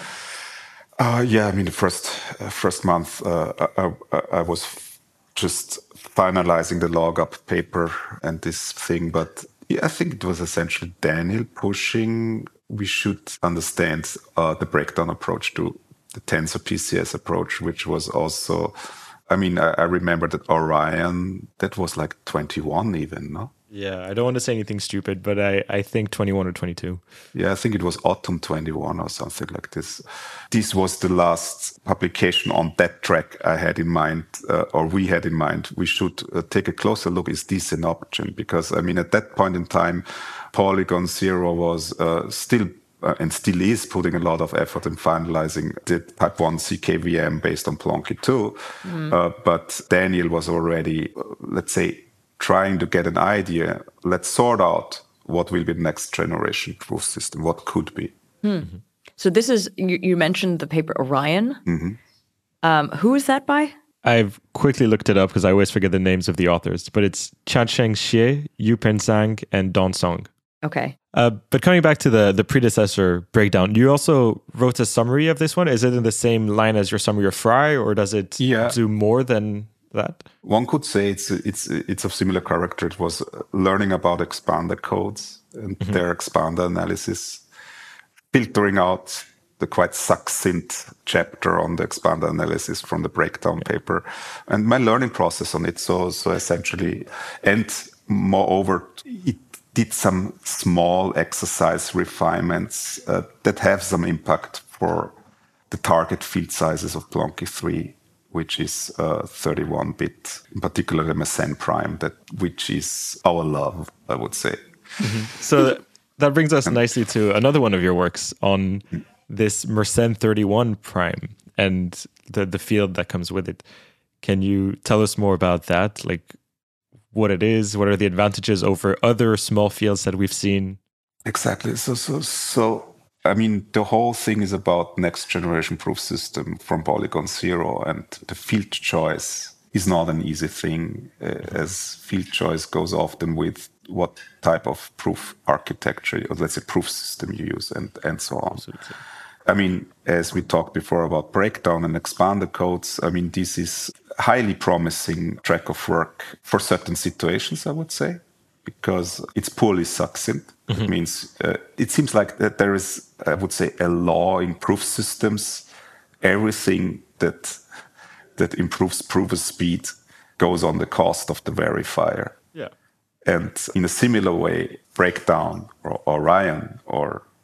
uh, yeah, I mean, the first uh, first month, uh, I, I, I was f- just finalizing the logup paper and this thing, but yeah, I think it was essentially Daniel pushing. We should understand uh, the breakdown approach to the tensor P C S approach, which was also. I mean, I, I remember that Orion, that was like twenty-one even, no? Yeah, I don't want to say anything stupid, but I, I think twenty-one or twenty-two. Yeah, I think it was autumn twenty-one or something like this. This was the last publication on that track I had in mind, uh, or we had in mind. We should uh, take a closer look. Is this an option? Because, I mean, at that point in time, Polygon Zero was uh, still Uh, and still is putting a lot of effort in finalizing the Type one C K V M based on Plonky two. Mm. Uh, but Daniel was already, uh, let's say, trying to get an idea. Let's sort out what will be the next generation proof system, what could be. Hmm. So this is, you, you mentioned the paper Orion. Mm-hmm. Um, who is that by? I've quickly looked it up because I always forget the names of the authors, but it's Chansheng Xie, Yupen Zhang, and Don Song. Okay. Uh, but coming back to the, the predecessor breakdown, you also wrote a summary of this one. Is it in the same line as your summary of Fry, or does it Yeah. do more than that? One could say it's it's it's of similar character. It was learning about expander codes and mm-hmm. their expander analysis, filtering out the quite succinct chapter on the expander analysis from the breakdown yeah. paper, and my learning process on it. So so essentially, and moreover, it did some small exercise refinements uh, that have some impact for the target field sizes of Plonky three, which is uh, thirty-one bit, in particular the Mersenne prime, that which is our love, I would say. Mm-hmm. So that, that brings us nicely to another one of your works on this Mersenne thirty-one prime and the, the field that comes with it. Can you tell us more about that? Like, what it is, what are the advantages over other small fields that we've seen? Exactly. So, so, so, I mean, the whole thing is about next generation proof system from Polygon Zero, and the field choice is not an easy thing, uh, as field choice goes often with what type of proof architecture, or let's say proof system you use, and, and so on. Absolutely. I mean, as we talked before about breakdown and expander codes, I mean, this is highly promising track of work for certain situations, I would say, because it's poorly succinct. Mm-hmm. It means uh, it seems like that there is, I would say, a law in proof systems. Everything that that improves proof speed goes on the cost of the verifier. Yeah. And in a similar way, breakdown or Orion or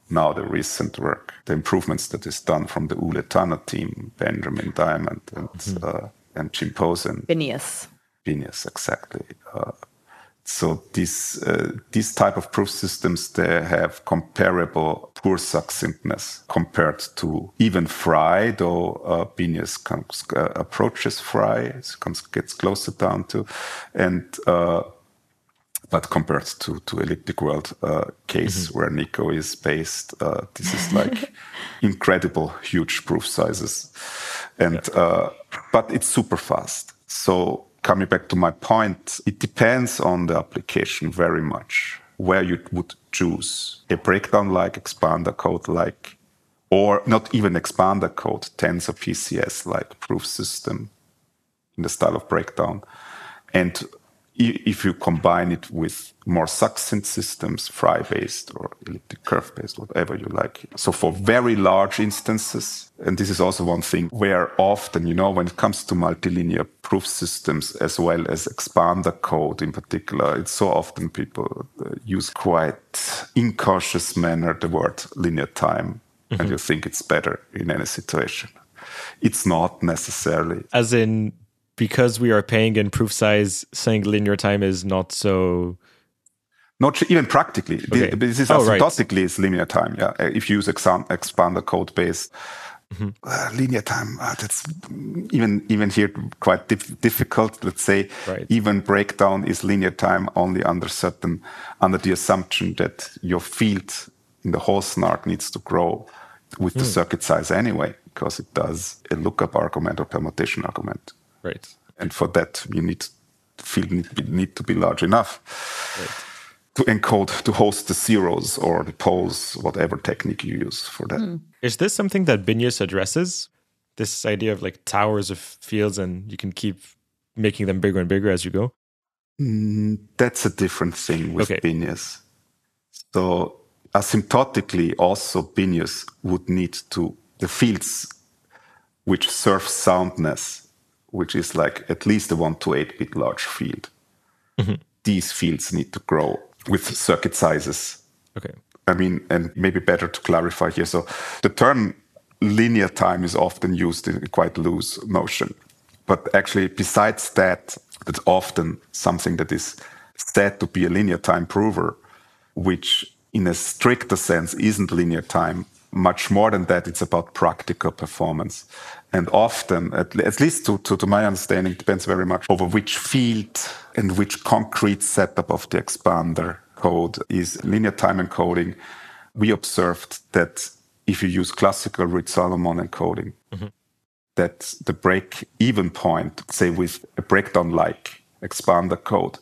now the recent work, the improvements that is done from the Ule Tanner team, Benjamin Diamond and mm-hmm. uh, and Jim Posen. Binius. Binius, exactly. Uh, so these uh, these type of proof systems, they have comparable poor succinctness compared to even Frye, though uh, Binius comes, uh, approaches Frye, comes gets closer down to, and uh, but compared to to Elliptic World uh, case mm-hmm. where Nico is based, uh, this is like incredible, huge proof sizes, and yeah. uh, but it's super fast. So coming back to my point, it depends on the application very much where you would choose a breakdown-like expander code-like, or not even expander code, Tensor P C S-like proof system in the style of breakdown, and if you combine it with more succinct systems, Frye-based or elliptic curve-based, whatever you like. So for very large instances, and this is also one thing where often, you know, when it comes to multilinear proof systems as well as expander code in particular, it's so often people use quite incautious manner the word linear time, mm-hmm. and you think it's better in any situation. It's not necessarily. As in, because we are paying in proof size, saying linear time is not so... Not even practically. Okay. This is oh, asymptotically right. is linear time. Yeah, if you use exam- expander code based mm-hmm. uh, linear time, uh, that's even even here quite dif- difficult. Let's say right. even breakdown is linear time only under certain under the assumption that your field in the whole snark needs to grow with mm. the circuit size anyway, because it does a lookup argument or permutation argument. Right. And for that, you need the field need, need to be large enough right. to encode, to host the zeros or the poles, whatever technique you use for that. Mm. Is this something that Binius addresses? This idea of like towers of fields and you can keep making them bigger and bigger as you go? Mm, that's a different thing with okay. Binius. So asymptotically, also Binius would need to, the fields which serve soundness, which is like at least a one to eight bit large field. Mm-hmm. These fields need to grow with circuit sizes. Okay. I mean, and maybe better to clarify here. So the term linear time is often used in quite loose notion. But actually, besides that, that's often something that is said to be a linear time prover, which in a stricter sense isn't linear time. Much more than that, it's about practical performance. And often, at, at least to, to, to my understanding, it depends very much over which field and which concrete setup of the expander code is linear time encoding. We observed that if you use classical Reed-Solomon encoding, mm-hmm. that the break-even point, say with a breakdown-like expander code,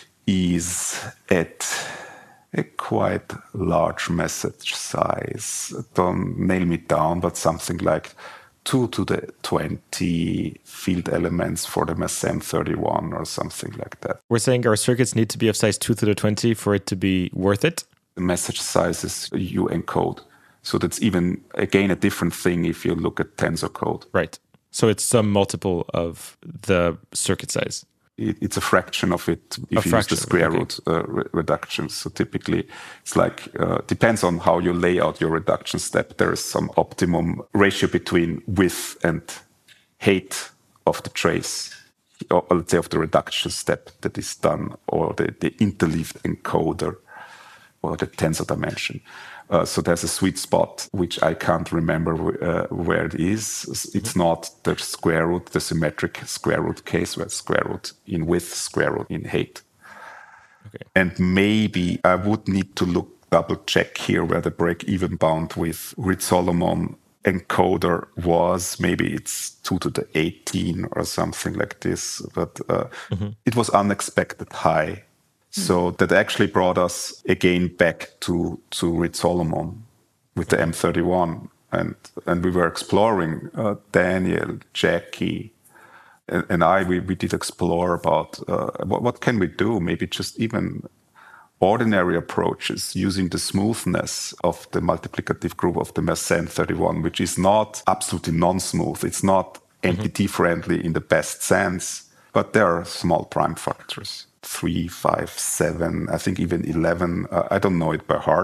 is at a quite large message size. Don't nail me down, but something like two to the twenty field elements for the Mersenne thirty-one or something like that. We're saying our circuits need to be of size two to the twenty for it to be worth it? The message sizes you encode. So that's even, again, a different thing if you look at tensor code. Right. So it's some multiple of the circuit size. It's a fraction of it if a you fraction, use the square okay. root uh, re- reduction. So typically, it's like, uh, depends on how you lay out your reduction step. There is some optimum ratio between width and height of the trace, or let's say of the reduction step that is done, or the, the interleaved encoder, or the tensor dimension. Uh, so there's a sweet spot, which I can't remember uh, where it is. It's mm-hmm. not the square root, the symmetric square root case, where it's square root in width, square root in height. Okay. And maybe I would need to look, double check here where the break-even bound with Reed-Solomon encoder was. Maybe it's two to the eighteen or something like this. But uh, mm-hmm. it was unexpected high. So that actually brought us again back to, to Reed-Solomon with the M thirty-one. And and we were exploring, uh, Daniel, Jackie, and, and I, we, we did explore about uh, what, what can we do? Maybe just even ordinary approaches using the smoothness of the multiplicative group of the Mersenne thirty-one, which is not absolutely non-smooth. It's not mm-hmm. M P T-friendly in the best sense, but there are small prime factors. Three, five, seven, I think even eleven. Uh, I don't know it by heart.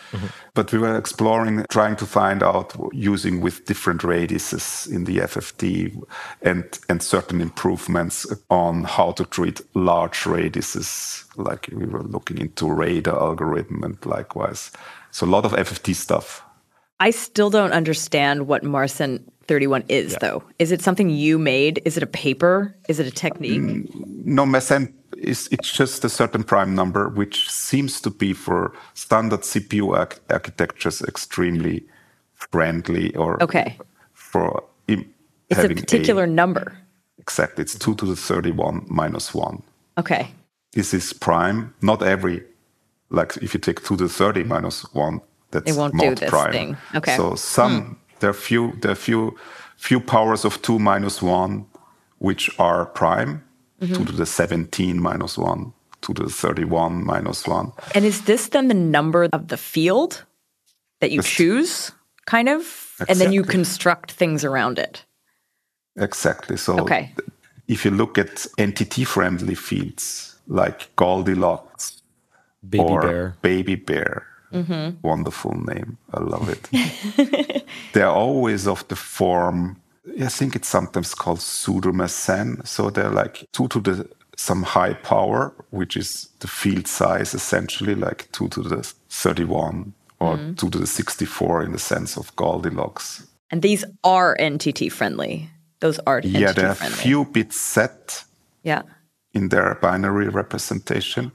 Mm-hmm. But we were exploring, trying to find out using with different radiuses in the F F T and, and certain improvements on how to treat large radiuses. Like we were looking into radar algorithm and likewise. So a lot of F F T stuff. I still don't understand what Mersenne thirty-one is, yeah. though. Is it something you made? Is it a paper? Is it a technique? Mm, no, Mersenne is it's just a certain prime number, which seems to be for standard C P U arch- architectures extremely friendly, or okay. for im- it's having a particular a, number. Exactly, it's two to the thirty-one minus one. Okay. This is prime. Not every, like if you take two to the thirty minus one. That's it won't not do this prime. thing. Okay. So some hmm. there are few there are few few powers of two minus one which are prime. Mm-hmm. two to the seventeen minus one, two to the thirty-one minus one. And is this then the number of the field that you Just, choose, kind of? Exactly. And then you construct things around it? Exactly. So okay. th- if you look at entity-friendly fields like Goldilocks Baby or Bear. Baby Bear, mm-hmm. wonderful name, I love it. They're always of the form, I think it's sometimes called pseudo-Mersenne. So they're like two to the some high power, which is the field size essentially, like two to the thirty-one or mm. two to the sixty-four in the sense of Goldilocks. And these are N T T friendly. Those are N T T yeah, they're friendly. few bits set yeah. in their binary representation,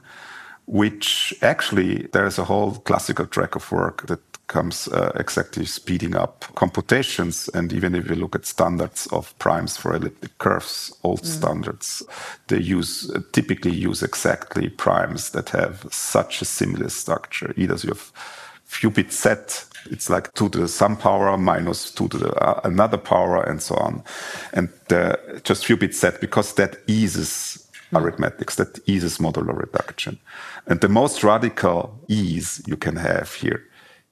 which actually there's a whole classical track of work that comes uh, exactly speeding up computations. And even if you look at standards of primes for elliptic curves, old mm. standards, they use uh, typically use exactly primes that have such a similar structure. Either you have few bit set, it's like two to the some power minus two to the uh, another power and so on. And uh, just few bit set because that eases mm. arithmetics, that eases modular reduction. And the most radical ease you can have here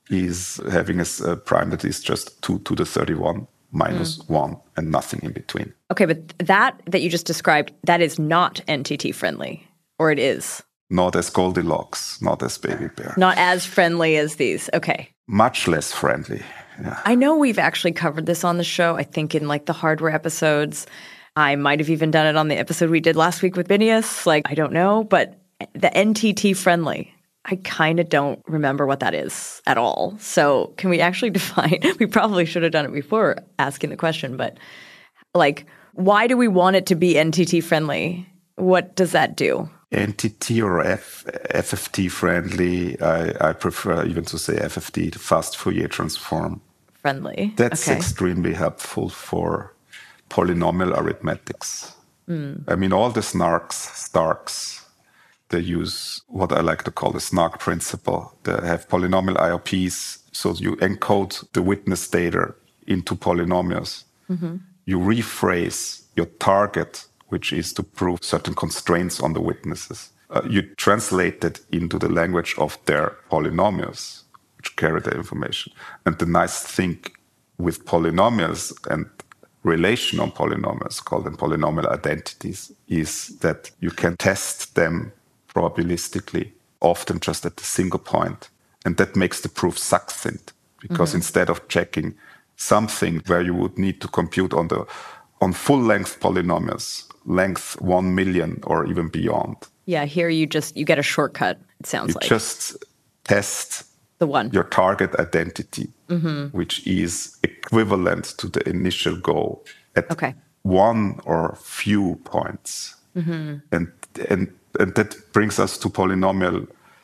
is having a, a prime that is just two to the thirty-one minus mm. one and nothing in between. Okay, but that that you just described, that is not N T T friendly, or it is? Not as Goldilocks, not as Baby Bear. Not as friendly as these, okay. Much less friendly, yeah. I know we've actually covered this on the show, I think in like the hardware episodes. I might have even done it on the episode we did last week with Binius, like I don't know, but the N T T friendly, I kind of don't remember what that is at all. So can we actually define, we probably should have done it before asking the question, but like, why do we want it to be N T T friendly? What does that do? N T T or F, F F T friendly, I, I prefer even to say F F T, the fast Fourier transform. Friendly. That's okay. extremely helpful for polynomial arithmetics. Mm. I mean, all the snarks, Starks, they use what I like to call the snark principle. They have polynomial I O Ps, so you encode the witness data into polynomials. Mm-hmm. You rephrase your target, which is to prove certain constraints on the witnesses. Uh, you translate it into the language of their polynomials, which carry the information. And the nice thing with polynomials and relational polynomials, called them polynomial identities, is that you can test them probabilistically, often just at a single point. And that makes the proof succinct, because mm-hmm. instead of checking something where you would need to compute on the on full-length polynomials, length one million or even beyond. Yeah, here you just, you get a shortcut, it sounds you like. You just test the one. your target identity, mm-hmm. which is equivalent to the initial goal at okay. one or few points. Mm-hmm. And, and, and that brings us to polynomial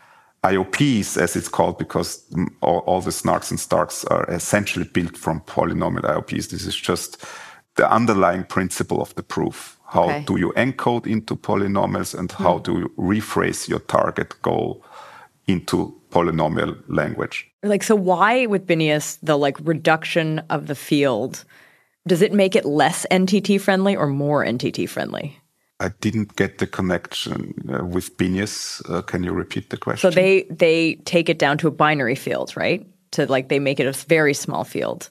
I O Ps, as it's called, because all, all the snarks and starks are essentially built from polynomial I O Ps. This is just the underlying principle of the proof. How okay. do you encode into polynomials and how mm. do you rephrase your target goal into polynomial language? Like, so why with Binius, the like reduction of the field, does it make it less N T T friendly or more N T T friendly? I didn't get the connection uh, with Binius. Uh, can you repeat the question? So they they take it down to a binary field, right? To like, they make it a very small field.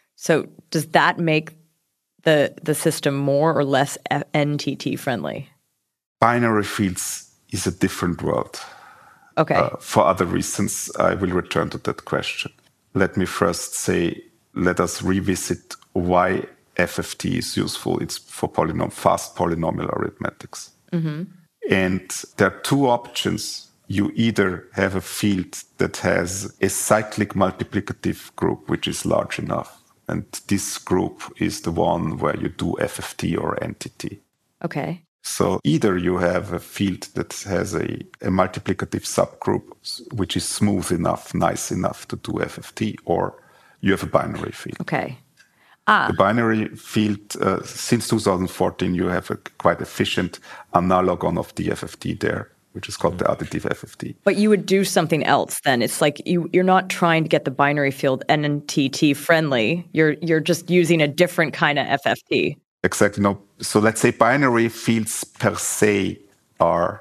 So does that make the the system more or less N T T friendly? Binary fields is a different world. Okay. Uh, for other reasons, I will return to that question. Let me first say, let us revisit why F F T is useful. It's for polynom- fast polynomial arithmetics. Mm-hmm. And there are two options. You either have a field that has a cyclic multiplicative group, which is large enough. And this group is the one where you do F F T or entity. Okay. So either you have a field that has a, a multiplicative subgroup, which is smooth enough, nice enough to do F F T, or you have a binary field. Okay. Ah. The binary field, uh, since two thousand fourteen, you have a quite efficient analogon of the F F T there, which is called the additive F F T. But you would do something else then. It's like you, you're not trying to get the binary field N N T T friendly. You're you're just using a different kind of F F T. Exactly. No. So let's say binary fields per se are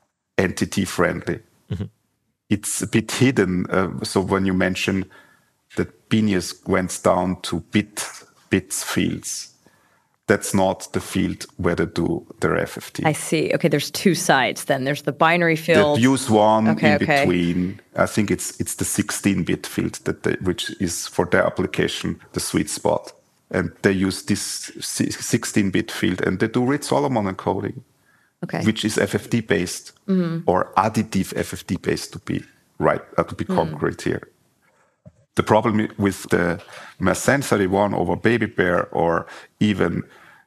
entity friendly. Mm-hmm. It's a bit hidden. Uh, so when you mention that Binius went down to bit bits fields, that's not the field where they do their F F T. I see. Okay, there's two sides then. There's the binary field. They use one okay, in okay. between. I think it's it's the sixteen-bit field that they, which is for their application the sweet spot. And they use this sixteen-bit field, and they do Reed-Solomon encoding, okay. which is F F T-based mm-hmm. or additive F F T-based to be right, uh, to be mm. concrete here. The problem with the Mersenne thirty-one over Baby Bear, or even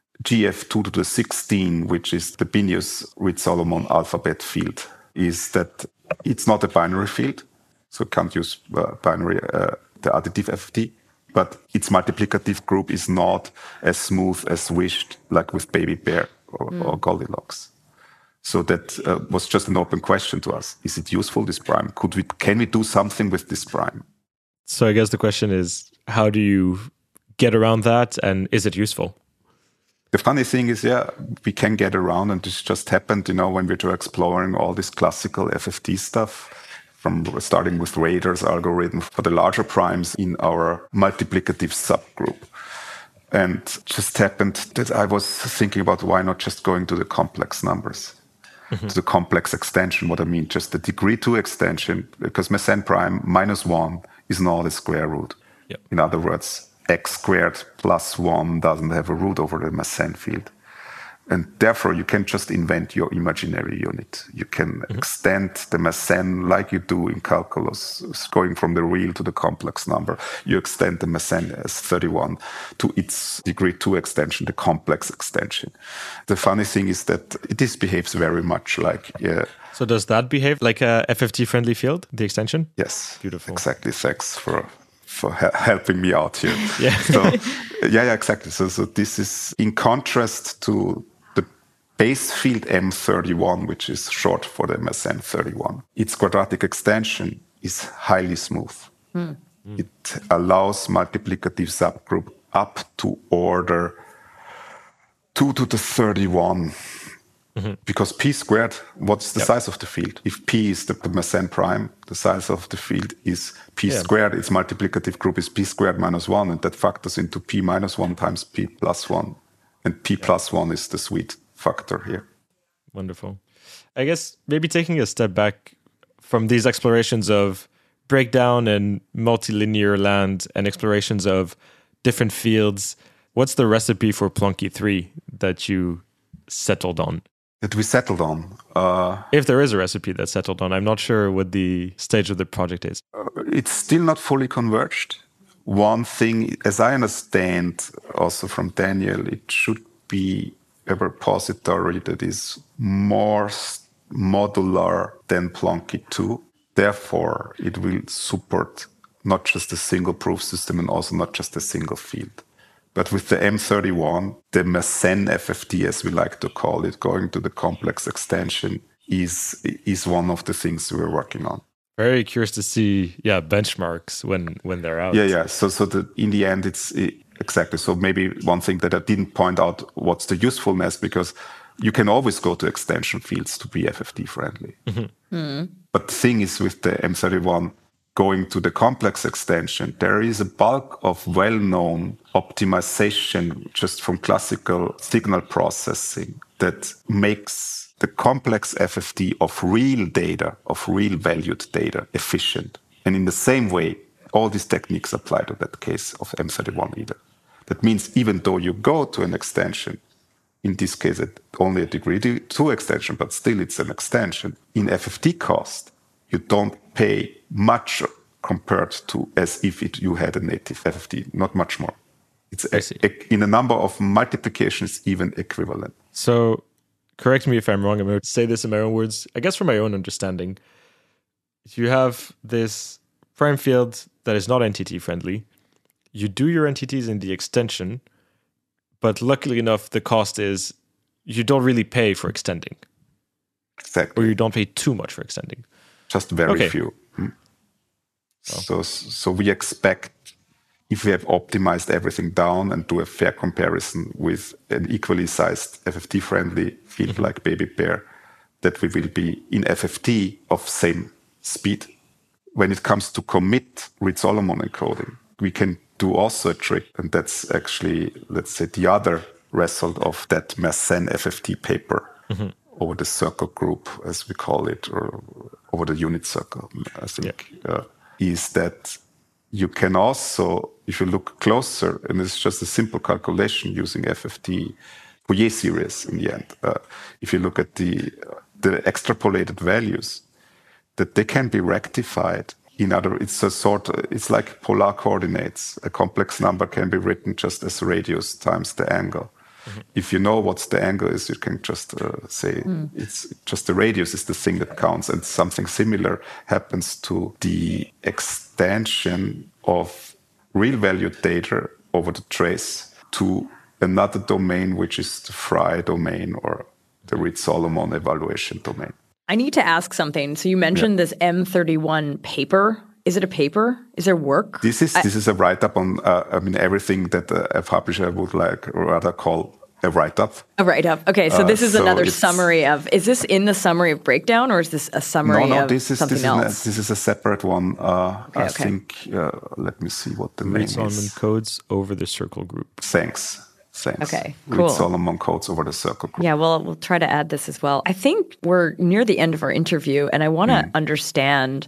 G F two to the sixteen, which is the Binius Reed-Solomon alphabet field, is that it's not a binary field, so can't use uh, binary uh, the additive F F T. But its multiplicative group is not as smooth as wished, like with Baby Bear or, mm. or Goldilocks. So that uh, was just an open question to us. Is it useful, this prime? Could we? Can we do something with this prime? So I guess the question is, how do you get around that, and is it useful? The funny thing is, yeah, we can get around, and this just happened, you know, when we were exploring all this classical F F T stuff. From starting with Rader's algorithm for the larger primes in our multiplicative subgroup. And just happened that I was thinking about why not just going to the complex numbers, mm-hmm. to the complex extension. What I mean, just the degree two extension, because Mersenne prime minus one is not a square root. Yep. In other words, x squared plus one doesn't have a root over the Mersenne field. And therefore, you can just invent your imaginary unit. You can mm-hmm. extend the Mersenne like you do in calculus, going from the real to the complex number. You extend the Mersenne as thirty-one to its degree two extension, the complex extension. The funny thing is that this behaves very much like... Uh, so does that behave like a F F T-friendly field, the extension? Yes. Beautiful. Exactly. Thanks for... for he- helping me out here. Yeah. So, yeah, yeah, exactly. So, so this is in contrast to the base field M thirty-one, which is short for the Mersenne thirty-one. Its quadratic extension is highly smooth. Mm. It allows multiplicative subgroup up to order two to the thirty-one. Mm-hmm. Because p squared, what's the yep. size of the field? If p is the, the Mersenne prime, the size of the field is p yeah. squared. Its multiplicative group is p squared minus one, and that factors into p minus one times p plus one. And p yeah. plus one is the sweet factor here. Wonderful. I guess maybe taking a step back from these explorations of breakdown and multilinear land and explorations of different fields, what's the recipe for Plonky three that you settled on? That we settled on. Uh, if there is a recipe that's settled on, I'm not sure what the stage of the project is. Uh, it's still not fully converged. One thing, as I understand also from Daniel, it should be a repository that is more modular than Plonky two. Therefore, it will support not just a single proof system and also not just a single field. But with the M thirty-one, the Mersenne F F T, as we like to call it, going to the complex extension is is one of the things we're working on. Very curious to see, yeah, benchmarks when, when they're out. Yeah, yeah. So, so the, in the end, it's it, exactly. So maybe one thing that I didn't point out, what's the usefulness, because you can always go to extension fields to be F F T friendly. Mm-hmm. Mm. But the thing is with the M thirty-one, going to the complex extension, there is a bulk of well-known optimization just from classical signal processing that makes the complex F F T of real data, of real valued data, efficient. And in the same way, all these techniques apply to that case of M thirty-one either. That means even though you go to an extension, in this case, it only a degree two extension, but still it's an extension. In F F T cost, you don't pay much compared to as if it, you had a native F F T, not much more. It's a, a, in a number of multiplications, even equivalent. So correct me if I'm wrong. I'm going to say this in my own words, I guess from my own understanding. You have this prime field that is not N T T friendly. You do your N T Ts in the extension, but luckily enough, the cost is you don't really pay for extending. Exactly. Or you don't pay too much for extending. Just very okay. few. Hmm. So, so we expect, if we have optimized everything down and do a fair comparison with an equally sized F F T-friendly field mm-hmm. like Baby Bear, that we will be in F F T of same speed. When it comes to commit Reed-Solomon encoding, we can do also a trick, and that's actually, let's say, the other result of that Mersenne F F T paper mm-hmm. over the circle group, as we call it, or over the unit circle, I think, yeah. uh, is that you can also, if you look closer, and it's just a simple calculation using F F T Fourier series in the end, uh, if you look at the, the extrapolated values, that they can be rectified. In other, it's a sort of, it's like polar coordinates. A complex number can be written just as radius times the angle. Mm-hmm. If you know what the angle is, you can just uh, say mm. it's just the radius is the thing that counts. And something similar happens to the extension of real valued data over the trace to another domain, which is the Frye domain or the Reed-Solomon evaluation domain. I need to ask something. So you mentioned yeah. this M thirty-one paper. Is it a paper? Is there work? This is I, this is a write-up on, uh, I mean, everything that uh, a publisher would like or rather call a write-up. A write-up. Okay, so this is uh, so another summary of, is this in the summary of Breakdown or is this a summary no, no, of this is, something this else? Is a, this is a separate one. Uh, okay, I okay. think, uh, let me see what the name is. Reed-Solomon codes over the circle group. Thanks. Thanks. Okay, cool. Reed-Solomon codes over the circle group. Yeah, well, we'll try to add this as well. I think we're near the end of our interview, and I want to mm. understand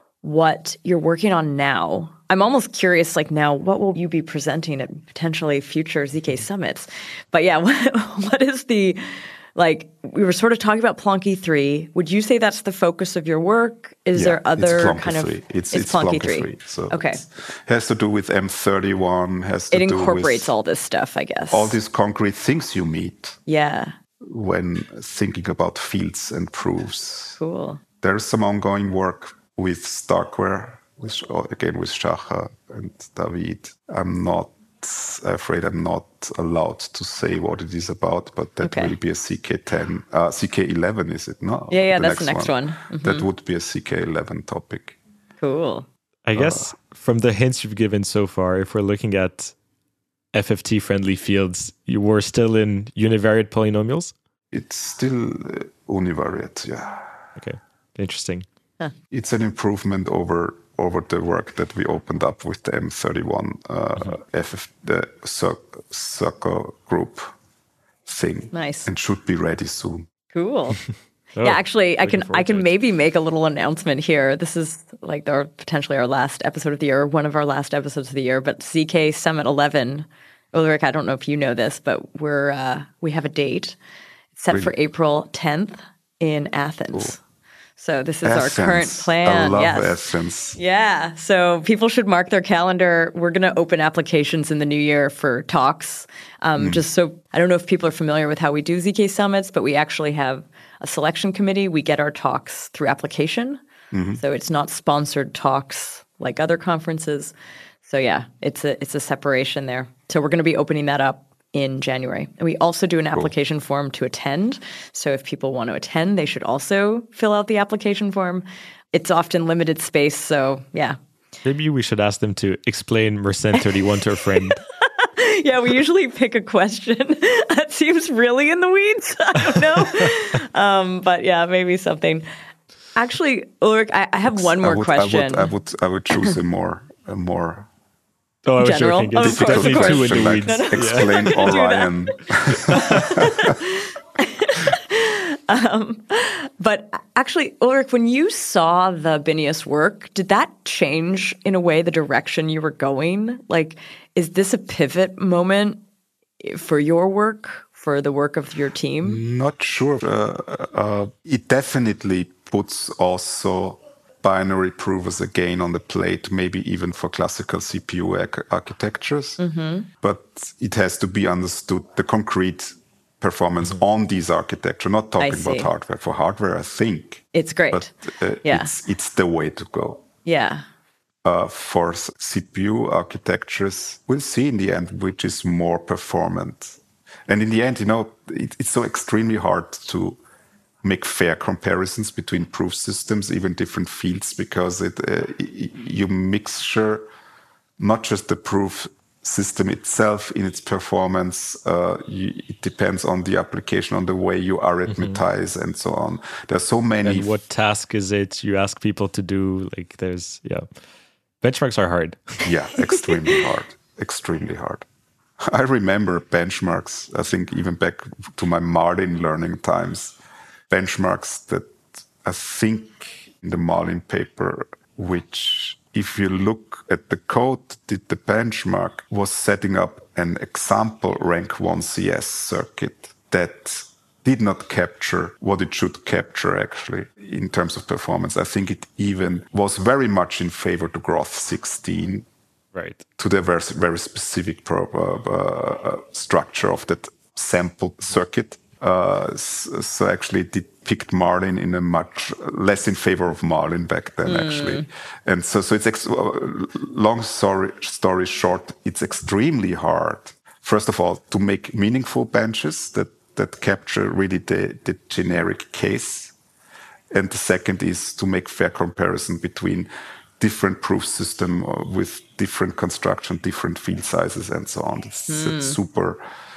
what you're working on now. I'm almost curious, like now, what will you be presenting at potentially future Z K summits? But yeah, what, what is the, like, we were sort of talking about Plonky three. Would you say that's the focus of your work? Is yeah, there other it's kind of... It's, it's, it's Plonky three. three. So okay. It has to do with M thirty-one, has to it do with... It incorporates all this stuff, I guess. All these concrete things you meet. Yeah. When thinking about fields and proofs. Cool. There's some ongoing work with Starkware, with, again with Schacher and David. I'm not afraid I'm not allowed to say what it is about, but that okay. will be a C K ten, uh, C K eleven, is it? No. Yeah, yeah, the that's next the next one. one. Mm-hmm. That would be a C K eleven topic. Cool. I guess uh, from the hints you've given so far, if we're looking at F F T-friendly fields, you were still in univariate polynomials? It's still uh, univariate, yeah. Okay, interesting. Huh. It's an improvement over over the work that we opened up with the M thirty-one uh, mm-hmm. F F, the cir- circle group thing. Nice. And should be ready soon. Cool. oh, yeah, actually, I can I can maybe make a little announcement here. This is like our potentially our last episode of the year, one of our last episodes of the year. But Z K Summit eleven, Ulrich, I don't know if you know this, but we're uh, we have a date set really? for April tenth in Athens. Cool. So this is Essence. our current plan. I love yes. Essence. Yeah. So people should mark their calendar. We're going to open applications in the new year for talks. Um, mm. Just so I don't know if people are familiar with how we do Z K summits, but we actually have a selection committee. We get our talks through application. Mm-hmm. So it's not sponsored talks like other conferences. So yeah, it's a it's a separation there. So we're going to be opening that up in January. And we also do an application cool. form to attend. So if people want to attend, they should also fill out the application form. It's often limited space, so yeah. Maybe we should ask them to explain Mersenne thirty-one to a friend. Yeah, we usually pick a question that seems really in the weeds. I don't know. um, but yeah, maybe something. Actually, Ulrich, I, I have one more I would, question. I would, I would, I would choose a more, a more Oh, I was General? joking. Oh, It's of course, definitely of two course. in the like weeds. explain Yeah. Orion. Um, but actually, Ulrich, when you saw the Binias work, did that change in a way the direction you were going? Like, is this a pivot moment for your work, for the work of your team? Not sure. Uh, uh, it definitely puts also binary provers again on the plate, maybe even for classical C P U arch- architectures. Mm-hmm. But it has to be understood, the concrete performance mm-hmm. on these architecture, not talking about hardware. For hardware, I think it's great. But uh, yeah. it's, it's the way to go. Yeah. Uh, for C P U architectures, we'll see in the end which is more performant. And in the end, you know, it, it's so extremely hard to make fair comparisons between proof systems, even different fields, because it uh, you mixture not just the proof system itself in its performance. Uh, you, it depends on the application, on the way you arithmetize, mm-hmm. and so on. There's so many. And what task is it you ask people to do? Like, there's yeah, benchmarks are hard. Yeah, extremely hard, extremely hard. I remember benchmarks. I think even back to my Marlin learning times. Benchmarks that I think in the Marlin paper, which if you look at the code, did the benchmark was setting up an example rank one C S circuit that did not capture what it should capture actually in terms of performance. I think it even was very much in favor to Groth sixteen, right? To the very, very specific pro, uh, uh, structure of that sample circuit. Uh, so actually it picked Marlin in a much less in favor of Marlin back then, mm. actually. And so, so it's, ex- long story, story short, it's extremely hard, first of all, to make meaningful benches that, that capture really the, the generic case. And the second is to make fair comparison between different proof system with different construction, different field sizes, and so on. It's, mm. it's super...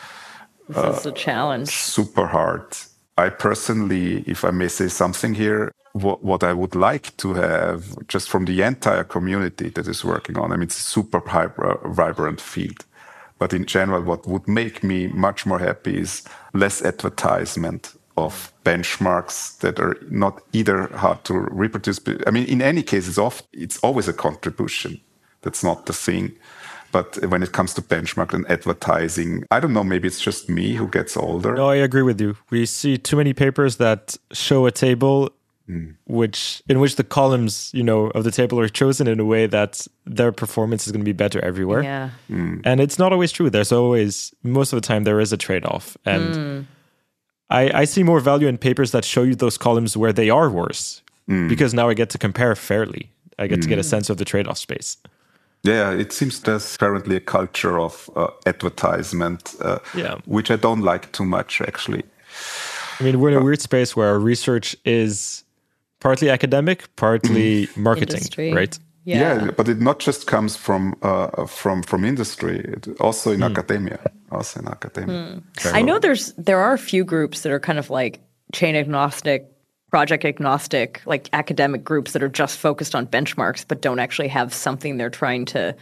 This is a challenge. Uh, super hard. I personally, if I may say something here, what, what I would like to have just from the entire community that is working on, I mean, it's a super hyper, vibrant field. But in general, what would make me much more happy is less advertisement of benchmarks that are not either hard to reproduce. I mean, in any case, it's, oft, it's always a contribution. That's not the thing. But when it comes to benchmark and advertising, I don't know, maybe it's just me who gets older. No, I agree with you. We see too many papers that show a table mm. which in which the columns, you know, of the table are chosen in a way that their performance is going to be better everywhere. Yeah. Mm. And it's not always true. There's always, most of the time, there is a trade-off. And mm. I, I see more value in papers that show you those columns where they are worse, mm. because now I get to compare fairly. I get mm. to get a sense of the trade-off space. Yeah, it seems there's currently a culture of uh, advertisement, uh, yeah. which I don't like too much, actually. I mean, we're in a weird space where our research is partly academic, partly marketing, industry. Right? Yeah. yeah, but it not just comes from uh, from from industry, it also in mm. academia, also in academia. Mm. I know there's there are a few groups that are kind of like chain agnostic, project agnostic, like academic groups that are just focused on benchmarks, but don't actually have something they're trying to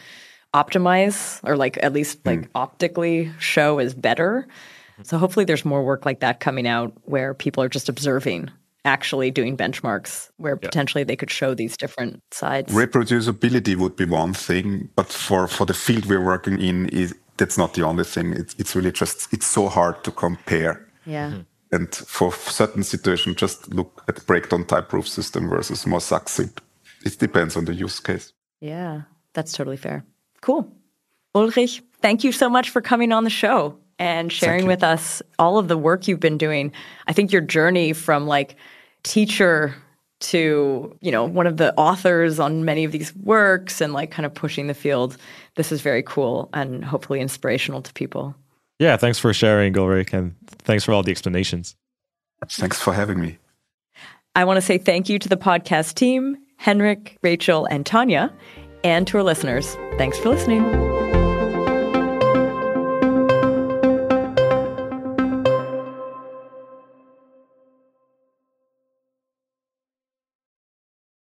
optimize or like at least like mm. optically show as better. So hopefully there's more work like that coming out where people are just observing, actually doing benchmarks where yeah. potentially they could show these different sides. Reproducibility would be one thing, but for, for the field we're working in, is that's not the only thing. It's, it's really just, it's so hard to compare. Yeah. Mm-hmm. And for certain situations, just look at breakdown type proof system versus more succinct. It depends on the use case. Yeah, that's totally fair. Cool. Ulrich, thank you so much for coming on the show and sharing with us all of the work you've been doing. I think your journey from like teacher to, you know, one of the authors on many of these works and like kind of pushing the field, this is very cool and hopefully inspirational to people. Yeah, thanks for sharing, Ulrich, and thanks for all the explanations. Thanks for having me. I want to say thank you to the podcast team, Henrik, Rachel, and Tanya, and to our listeners. Thanks for listening.